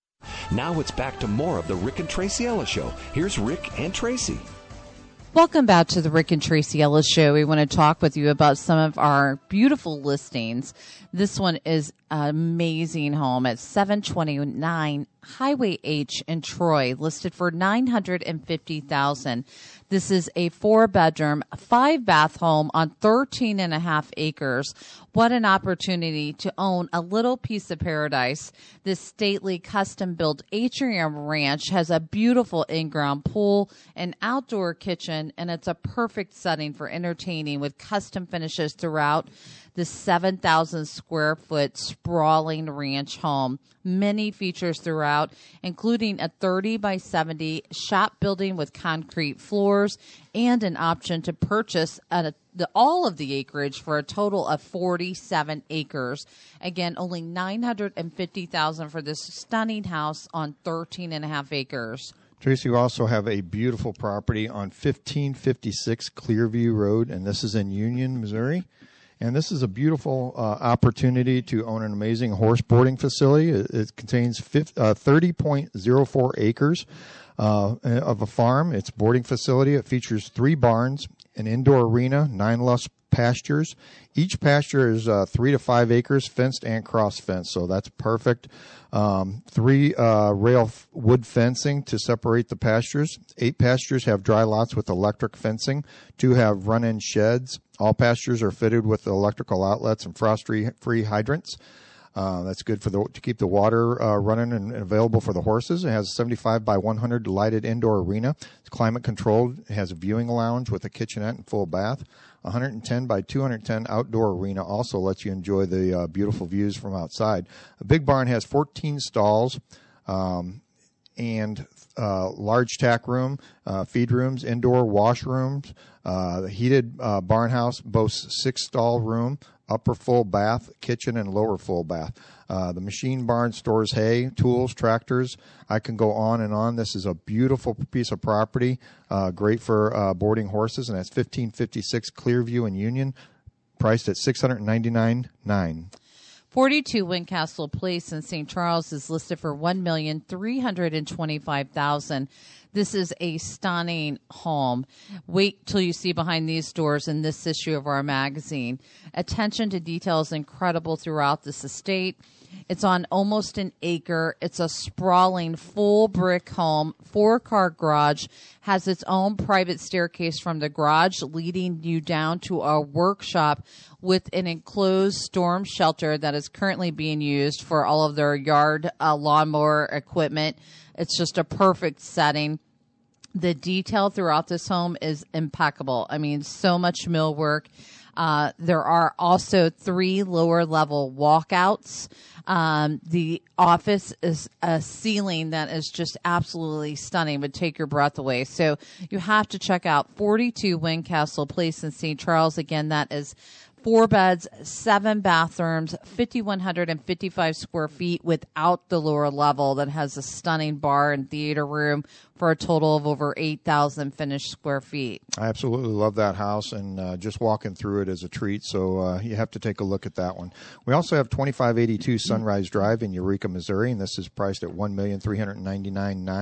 Now it's back to more of the Rick and Tracy Ellis Show. Here's Rick and Tracy. Welcome back to the Rick and Tracy Ellis Show. We want to talk with you about some of our beautiful listings. This one is an amazing home at seven twenty-nine Highway H in Troy, listed for nine hundred fifty thousand dollars. This is a four-bedroom, five-bath home on thirteen and a half acres. What an opportunity to own a little piece of paradise. This stately custom-built atrium ranch has a beautiful in-ground pool, an outdoor kitchen, and it's a perfect setting for entertaining with custom finishes throughout the seven thousand square foot sprawling ranch home. Many features throughout, including a thirty by seventy shop building with concrete floors and an option to purchase a, the, all of the acreage for a total of forty-seven acres. Again, only nine hundred fifty thousand dollars for this stunning house on thirteen and a half acres. Tracy, we also have a beautiful property on fifteen fifty-six Clearview Road, and this is in Union, Missouri. And this is a beautiful uh, opportunity to own an amazing horse boarding facility. It, it contains thirty point zero four acres uh, of a farm. It's a boarding facility. It features three barns, an indoor arena, nine lush pastures. Each pasture is uh, three to five acres, fenced and cross-fenced, so that's perfect. Um, three uh, rail f- wood fencing to separate the pastures. Eight pastures have dry lots with electric fencing. Two have run-in sheds. All pastures are fitted with electrical outlets and frost-free hydrants. Uh, that's good for the, to keep the water uh, running and available for the horses. It has a seventy-five by one hundred lighted indoor arena. It's climate controlled. It has a viewing lounge with a kitchenette and full bath. one hundred ten by two hundred ten outdoor arena also lets you enjoy the uh, beautiful views from outside. A big barn has fourteen stalls um, and uh, large tack room, uh, feed rooms, indoor washrooms. Uh, the heated uh, barn house boasts six stall room, upper full bath, kitchen, and lower full bath. Uh, the machine barn stores hay, tools, tractors. I can go on and on. This is a beautiful piece of property, uh, great for uh, boarding horses, and that's fifteen fifty-six Clearview in Union, priced at six hundred ninety-nine thousand nine hundred dollars. forty-two Windcastle Place in Saint Charles is listed for one million three hundred twenty-five thousand dollars. This is a stunning home. Wait till you see behind these doors in this issue of our magazine. Attention to detail is incredible throughout this estate. It's on almost an acre. It's a sprawling full brick home, four-car garage, has its own private staircase from the garage leading you down to a workshop with an enclosed storm shelter that is currently being used for all of their yard uh, lawnmower equipment. It's just a perfect setting. The detail throughout this home is impeccable. I mean, so much millwork. Uh, there are also three lower level walkouts. Um, the office is a ceiling that is just absolutely stunning, would take your breath away. So you have to check out forty-two Windcastle Place in Saint Charles. Again, that is four beds, seven bathrooms, five thousand one hundred fifty-five square feet without the lower level, that has a stunning bar and theater room for a total of over eight thousand finished square feet. I absolutely love that house, and uh, just walking through it is a treat, so uh, you have to take a look at that one. We also have twenty-five eighty-two Sunrise Drive in Eureka, Missouri, and this is priced at one million three hundred ninety-nine thousand nine hundred dollars.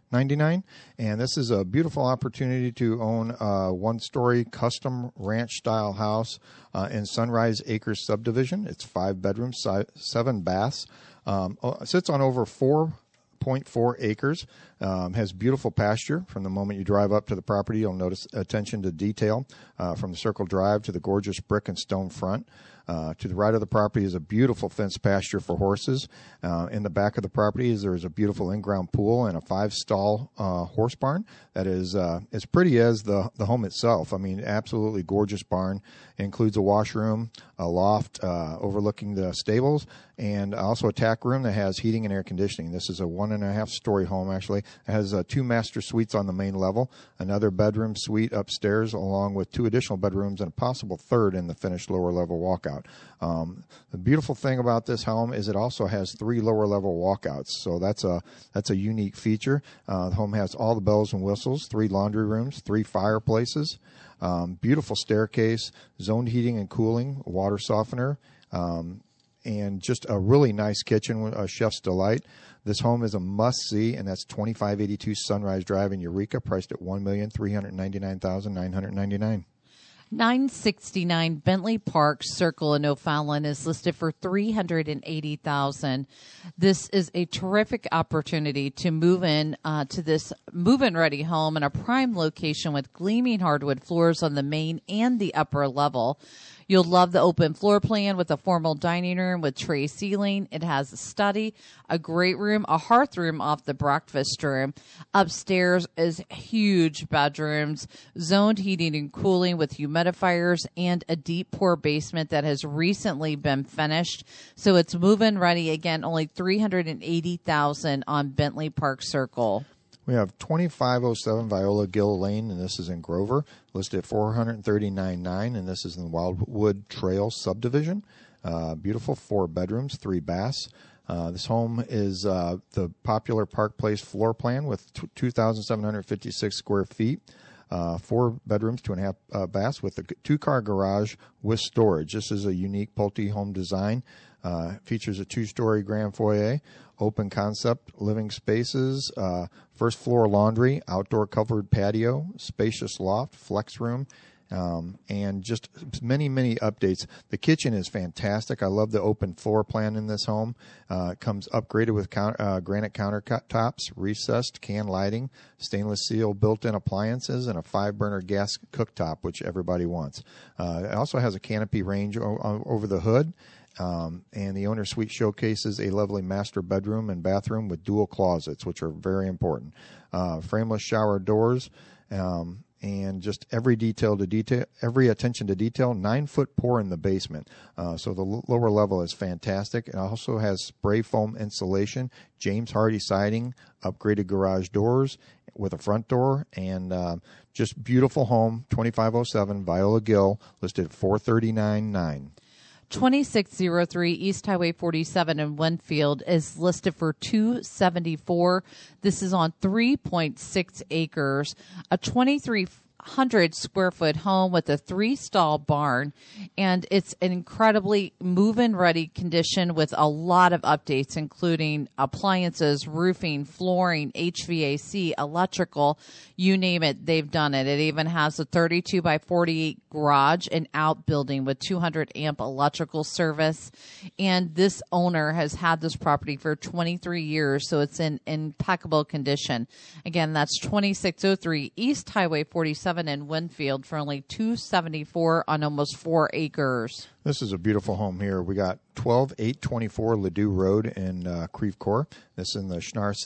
ninety-nine. And this is a beautiful opportunity to own a one-story custom ranch-style house uh, in Sunrise Acres subdivision. It's five bedrooms, si- seven baths. Um, sits on over four point four acres, um, has beautiful pasture. From the moment you drive up to the property, you'll notice attention to detail uh, from the circle drive to the gorgeous brick and stone front. Uh, to the right of the property is a beautiful fenced pasture for horses. Uh, in the back of the property is there is a beautiful in-ground pool and a five-stall uh, horse barn that is uh, as pretty as the the home itself. I mean, absolutely gorgeous barn. It includes a washroom, a loft uh, overlooking the stables, and also a tack room that has heating and air conditioning. This is a one and a half story home, actually. It has uh, two master suites on the main level, another bedroom suite upstairs, along with two additional bedrooms and a possible third in the finished lower level walkout. Um, the beautiful thing about this home is it also has three lower level walkouts, so that's a that's a unique feature. Uh, the home has all the bells and whistles, three laundry rooms, three fireplaces, um, beautiful staircase, zoned heating and cooling, water softener, um, and just a really nice kitchen, a chef's delight. This home is a must-see, and that's twenty-five eighty-two Sunrise Drive in Eureka, priced at one million three hundred ninety-nine thousand nine hundred ninety-nine dollars. nine sixty-nine Bentley Park Circle in O'Fallon is listed for three hundred eighty thousand dollars. This is a terrific opportunity to move in uh, to this move-in ready home in a prime location with gleaming hardwood floors on the main and the upper level. You'll love the open floor plan with a formal dining room with tray ceiling. It has a study, a great room, a hearth room off the breakfast room. Upstairs is huge bedrooms, zoned heating and cooling with humidifiers, and a deep pour basement that has recently been finished. So it's move-in ready. Again, only three hundred eighty thousand dollars on Bentley Park Circle. We have twenty-five oh seven Viola Gill Lane, and this is in Grover, listed at four hundred thirty-nine thousand nine hundred dollars, and this is in the Wildwood Trail subdivision. Uh, beautiful four bedrooms, three baths. Uh, this home is uh, the popular Park Place floor plan with t- two thousand seven hundred fifty-six square feet, uh, four bedrooms, two and a half uh, baths with a two-car garage with storage. This is a unique Pulte home design. Uh, features a two-story grand foyer, open concept living spaces, uh, first floor laundry, outdoor covered patio, spacious loft, flex room, um, and just many, many updates. The kitchen is fantastic. I love the open floor plan in this home. Uh, it comes upgraded with count, uh, granite countertops, recessed can lighting, stainless steel built-in appliances, and a five-burner gas cooktop, which everybody wants. Uh, it also has a canopy range o- over the hood. Um, and the owner suite showcases a lovely master bedroom and bathroom with dual closets, which are very important. Uh, frameless shower doors, um, and just every detail to detail, every attention to detail. Nine foot pour in the basement, uh, so the l- lower level is fantastic. It also has spray foam insulation, James Hardy siding, upgraded garage doors with a front door, and uh, just beautiful home. twenty-five oh seven Viola Gill, listed at four thirty-nine thousand nine hundred dollars. twenty-six oh three East Highway forty-seven in Winfield is listed for two seventy-four. This is on three point six acres, a twenty-three hundred square foot home with a three stall barn, and it's an incredibly move-in ready condition with a lot of updates, including appliances, roofing, flooring, H V A C, electrical, you name it, they've done it. It even has a thirty-two by forty-eight garage and outbuilding with two hundred amp electrical service. And this owner has had this property for twenty-three years, so it's in impeccable condition. Again, that's twenty-six oh three East Highway forty-seven in Winfield for only two seventy-four on almost four acres. This is a beautiful home here. We got twelve eight twenty-four Ladue Road in uh, Creve Coeur. This is in the Schnarr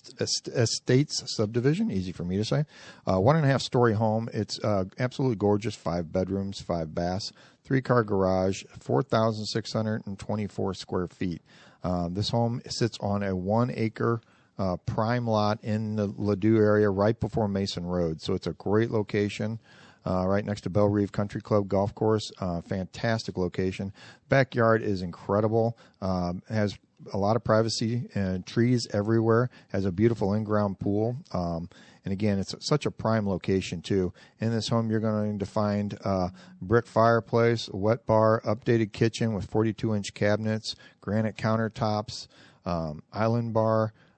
Estates subdivision. Easy for me to say. Uh, one and a half story home. It's uh, absolutely gorgeous. Five bedrooms, five baths, three car garage, four thousand six hundred twenty-four square feet. Uh, this home sits on a one acre Uh, prime lot in the Ladue area right before Mason Road. So it's a great location uh, right next to Belle Reve Country Club Golf Course. Uh, fantastic location. Backyard is incredible. Um, has a lot of privacy and trees everywhere. Has a beautiful in-ground pool. Um, and again, it's such a prime location too. In this home, you're going to find uh, brick fireplace, a wet bar, updated kitchen with forty-two inch cabinets, granite countertops, um, island bar,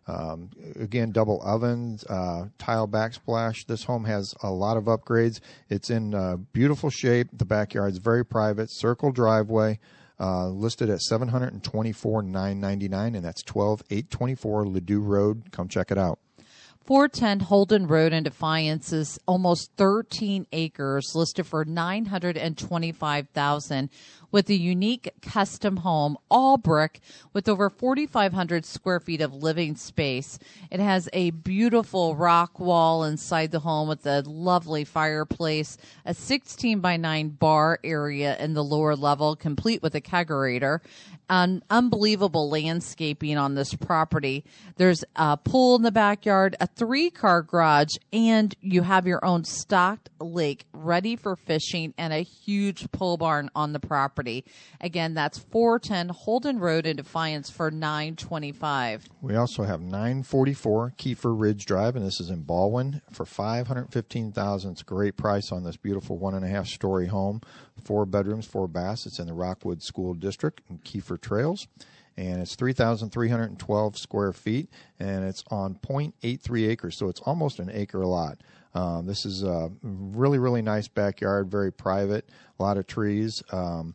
Um, again, double ovens, uh, tile backsplash. This home has a lot of upgrades. It's in uh, beautiful shape. The backyard's very private. Circle driveway, uh, listed at seven hundred twenty-four thousand nine hundred ninety-nine dollars, and that's twelve eight twenty-four Ladue Road. Come check it out. four ten Holden Road in Defiance is almost thirteen acres, listed for nine hundred twenty-five thousand dollars, with a unique custom home, all brick, with over forty-five hundred square feet of living space. It has a beautiful rock wall inside the home with a lovely fireplace, a sixteen by nine bar area in the lower level, complete with a kegerator, an unbelievable landscaping on this property. There's a pool in the backyard, a three-car garage, and you have your own stocked lake ready for fishing and a huge pole barn on the property. Again, that's four ten Holden Road in Defiance for nine twenty-five. We also have nine forty-four Kiefer Ridge Drive, and this is in Baldwin for five hundred fifteen thousand dollars. It's a great price on this beautiful one and a half story home, four bedrooms, four baths. It's in the Rockwood School District in Kiefer Trails. And it's three thousand three hundred twelve square feet, and it's on point eight three acres, so it's almost an acre lot. Um, this is a really, really nice backyard, very private, a lot of trees. Um,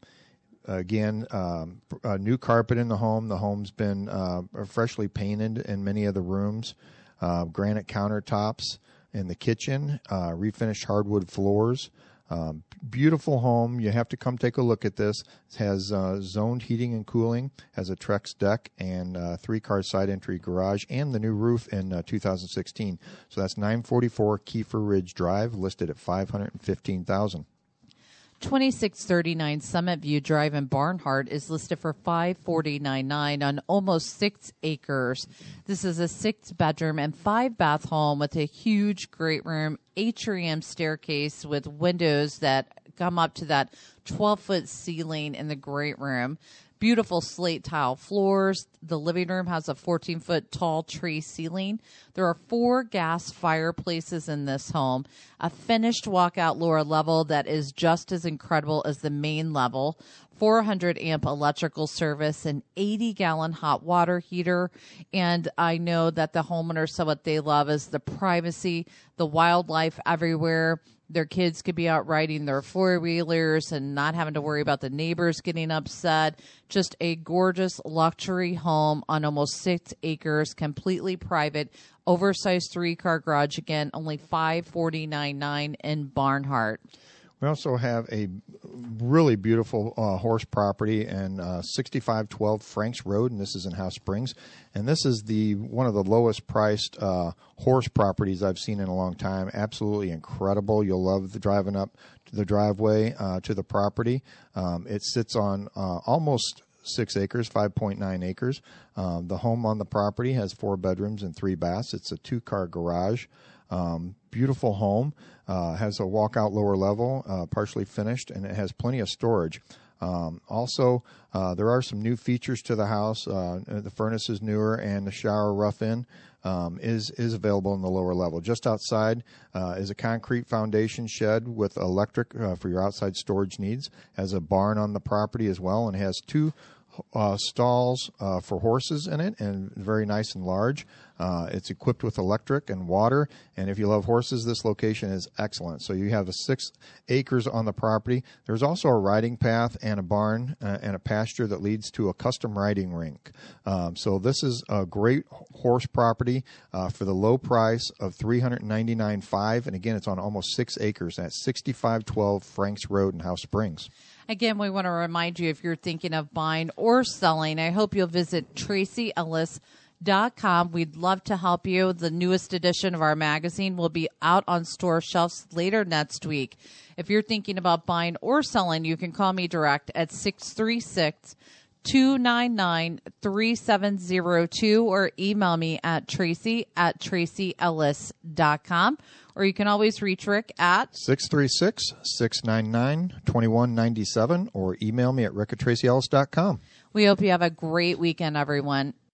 again, um, a new carpet in the home. The home's been uh, freshly painted in many of the rooms, uh, granite countertops in the kitchen, uh, refinished hardwood floors. Um, beautiful home. You have to come take a look at this. It has uh, zoned heating and cooling, has a Trex deck, and uh, three-car side entry garage, and the new roof in uh, two thousand sixteen. So that's nine forty-four Kiefer Ridge Drive, listed at five hundred fifteen thousand dollars. twenty-six thirty-nine Summit View Drive in Barnhart is listed for five forty-nine nine on almost six acres. This is a six-bedroom and five-bath home with a huge great room, atrium staircase with windows that come up to that twelve-foot ceiling in the great room. Beautiful slate tile floors. The living room has a fourteen-foot tall tree ceiling. There are four gas fireplaces in this home, a finished walkout lower level that is just as incredible as the main level, four hundred amp electrical service, an eighty gallon hot water heater. And I know that the homeowners said what they love is the privacy, the wildlife everywhere. Their kids could be out riding their four-wheelers and not having to worry about the neighbors getting upset. Just a gorgeous luxury home on almost six acres, completely private, oversized three-car garage. Again, only five forty-nine nine in Barnhart. We also have a really beautiful uh, horse property in uh, sixty-five twelve Franks Road, and this is in House Springs. And this is the one of the lowest priced uh, horse properties I've seen in a long time. Absolutely incredible. You'll love the driving up to the driveway uh, to the property. Um, it sits on uh, almost six acres, five point nine acres. Um, the home on the property has four bedrooms and three baths. It's a two-car garage. Um, beautiful home, uh, has a walkout lower level, uh, partially finished, and it has plenty of storage. Um, also, uh, there are some new features to the house. Uh, the furnace is newer, and the shower rough-in um, is is available in the lower level. Just outside uh, is a concrete foundation shed with electric uh, for your outside storage needs. Has a barn on the property as well, and has two Uh, stalls uh, for horses in it, and very nice and large. Uh, it's equipped with electric and water, and if you love horses, this location is excellent. So you have a six acres on the property. There's also a riding path and a barn uh, and a pasture that leads to a custom riding rink. Um, so this is a great horse property uh, for the low price of three hundred ninety-nine thousand five hundred dollars, and again, it's on almost six acres at sixty-five twelve Franks Road in House Springs. Again, we want to remind you, if you're thinking of buying or selling, I hope you'll visit Tracy Ellis dot com. We'd love to help you. The newest edition of our magazine will be out on store shelves later next week. If you're thinking about buying or selling, you can call me direct at six three six, two nine nine, three seven zero two or email me at tracy at tracy ellis dot com. Or you can always reach Rick at six three six, six nine nine, two one nine seven or email me at rick at tracy ellis dot com. We hope you have a great weekend, everyone.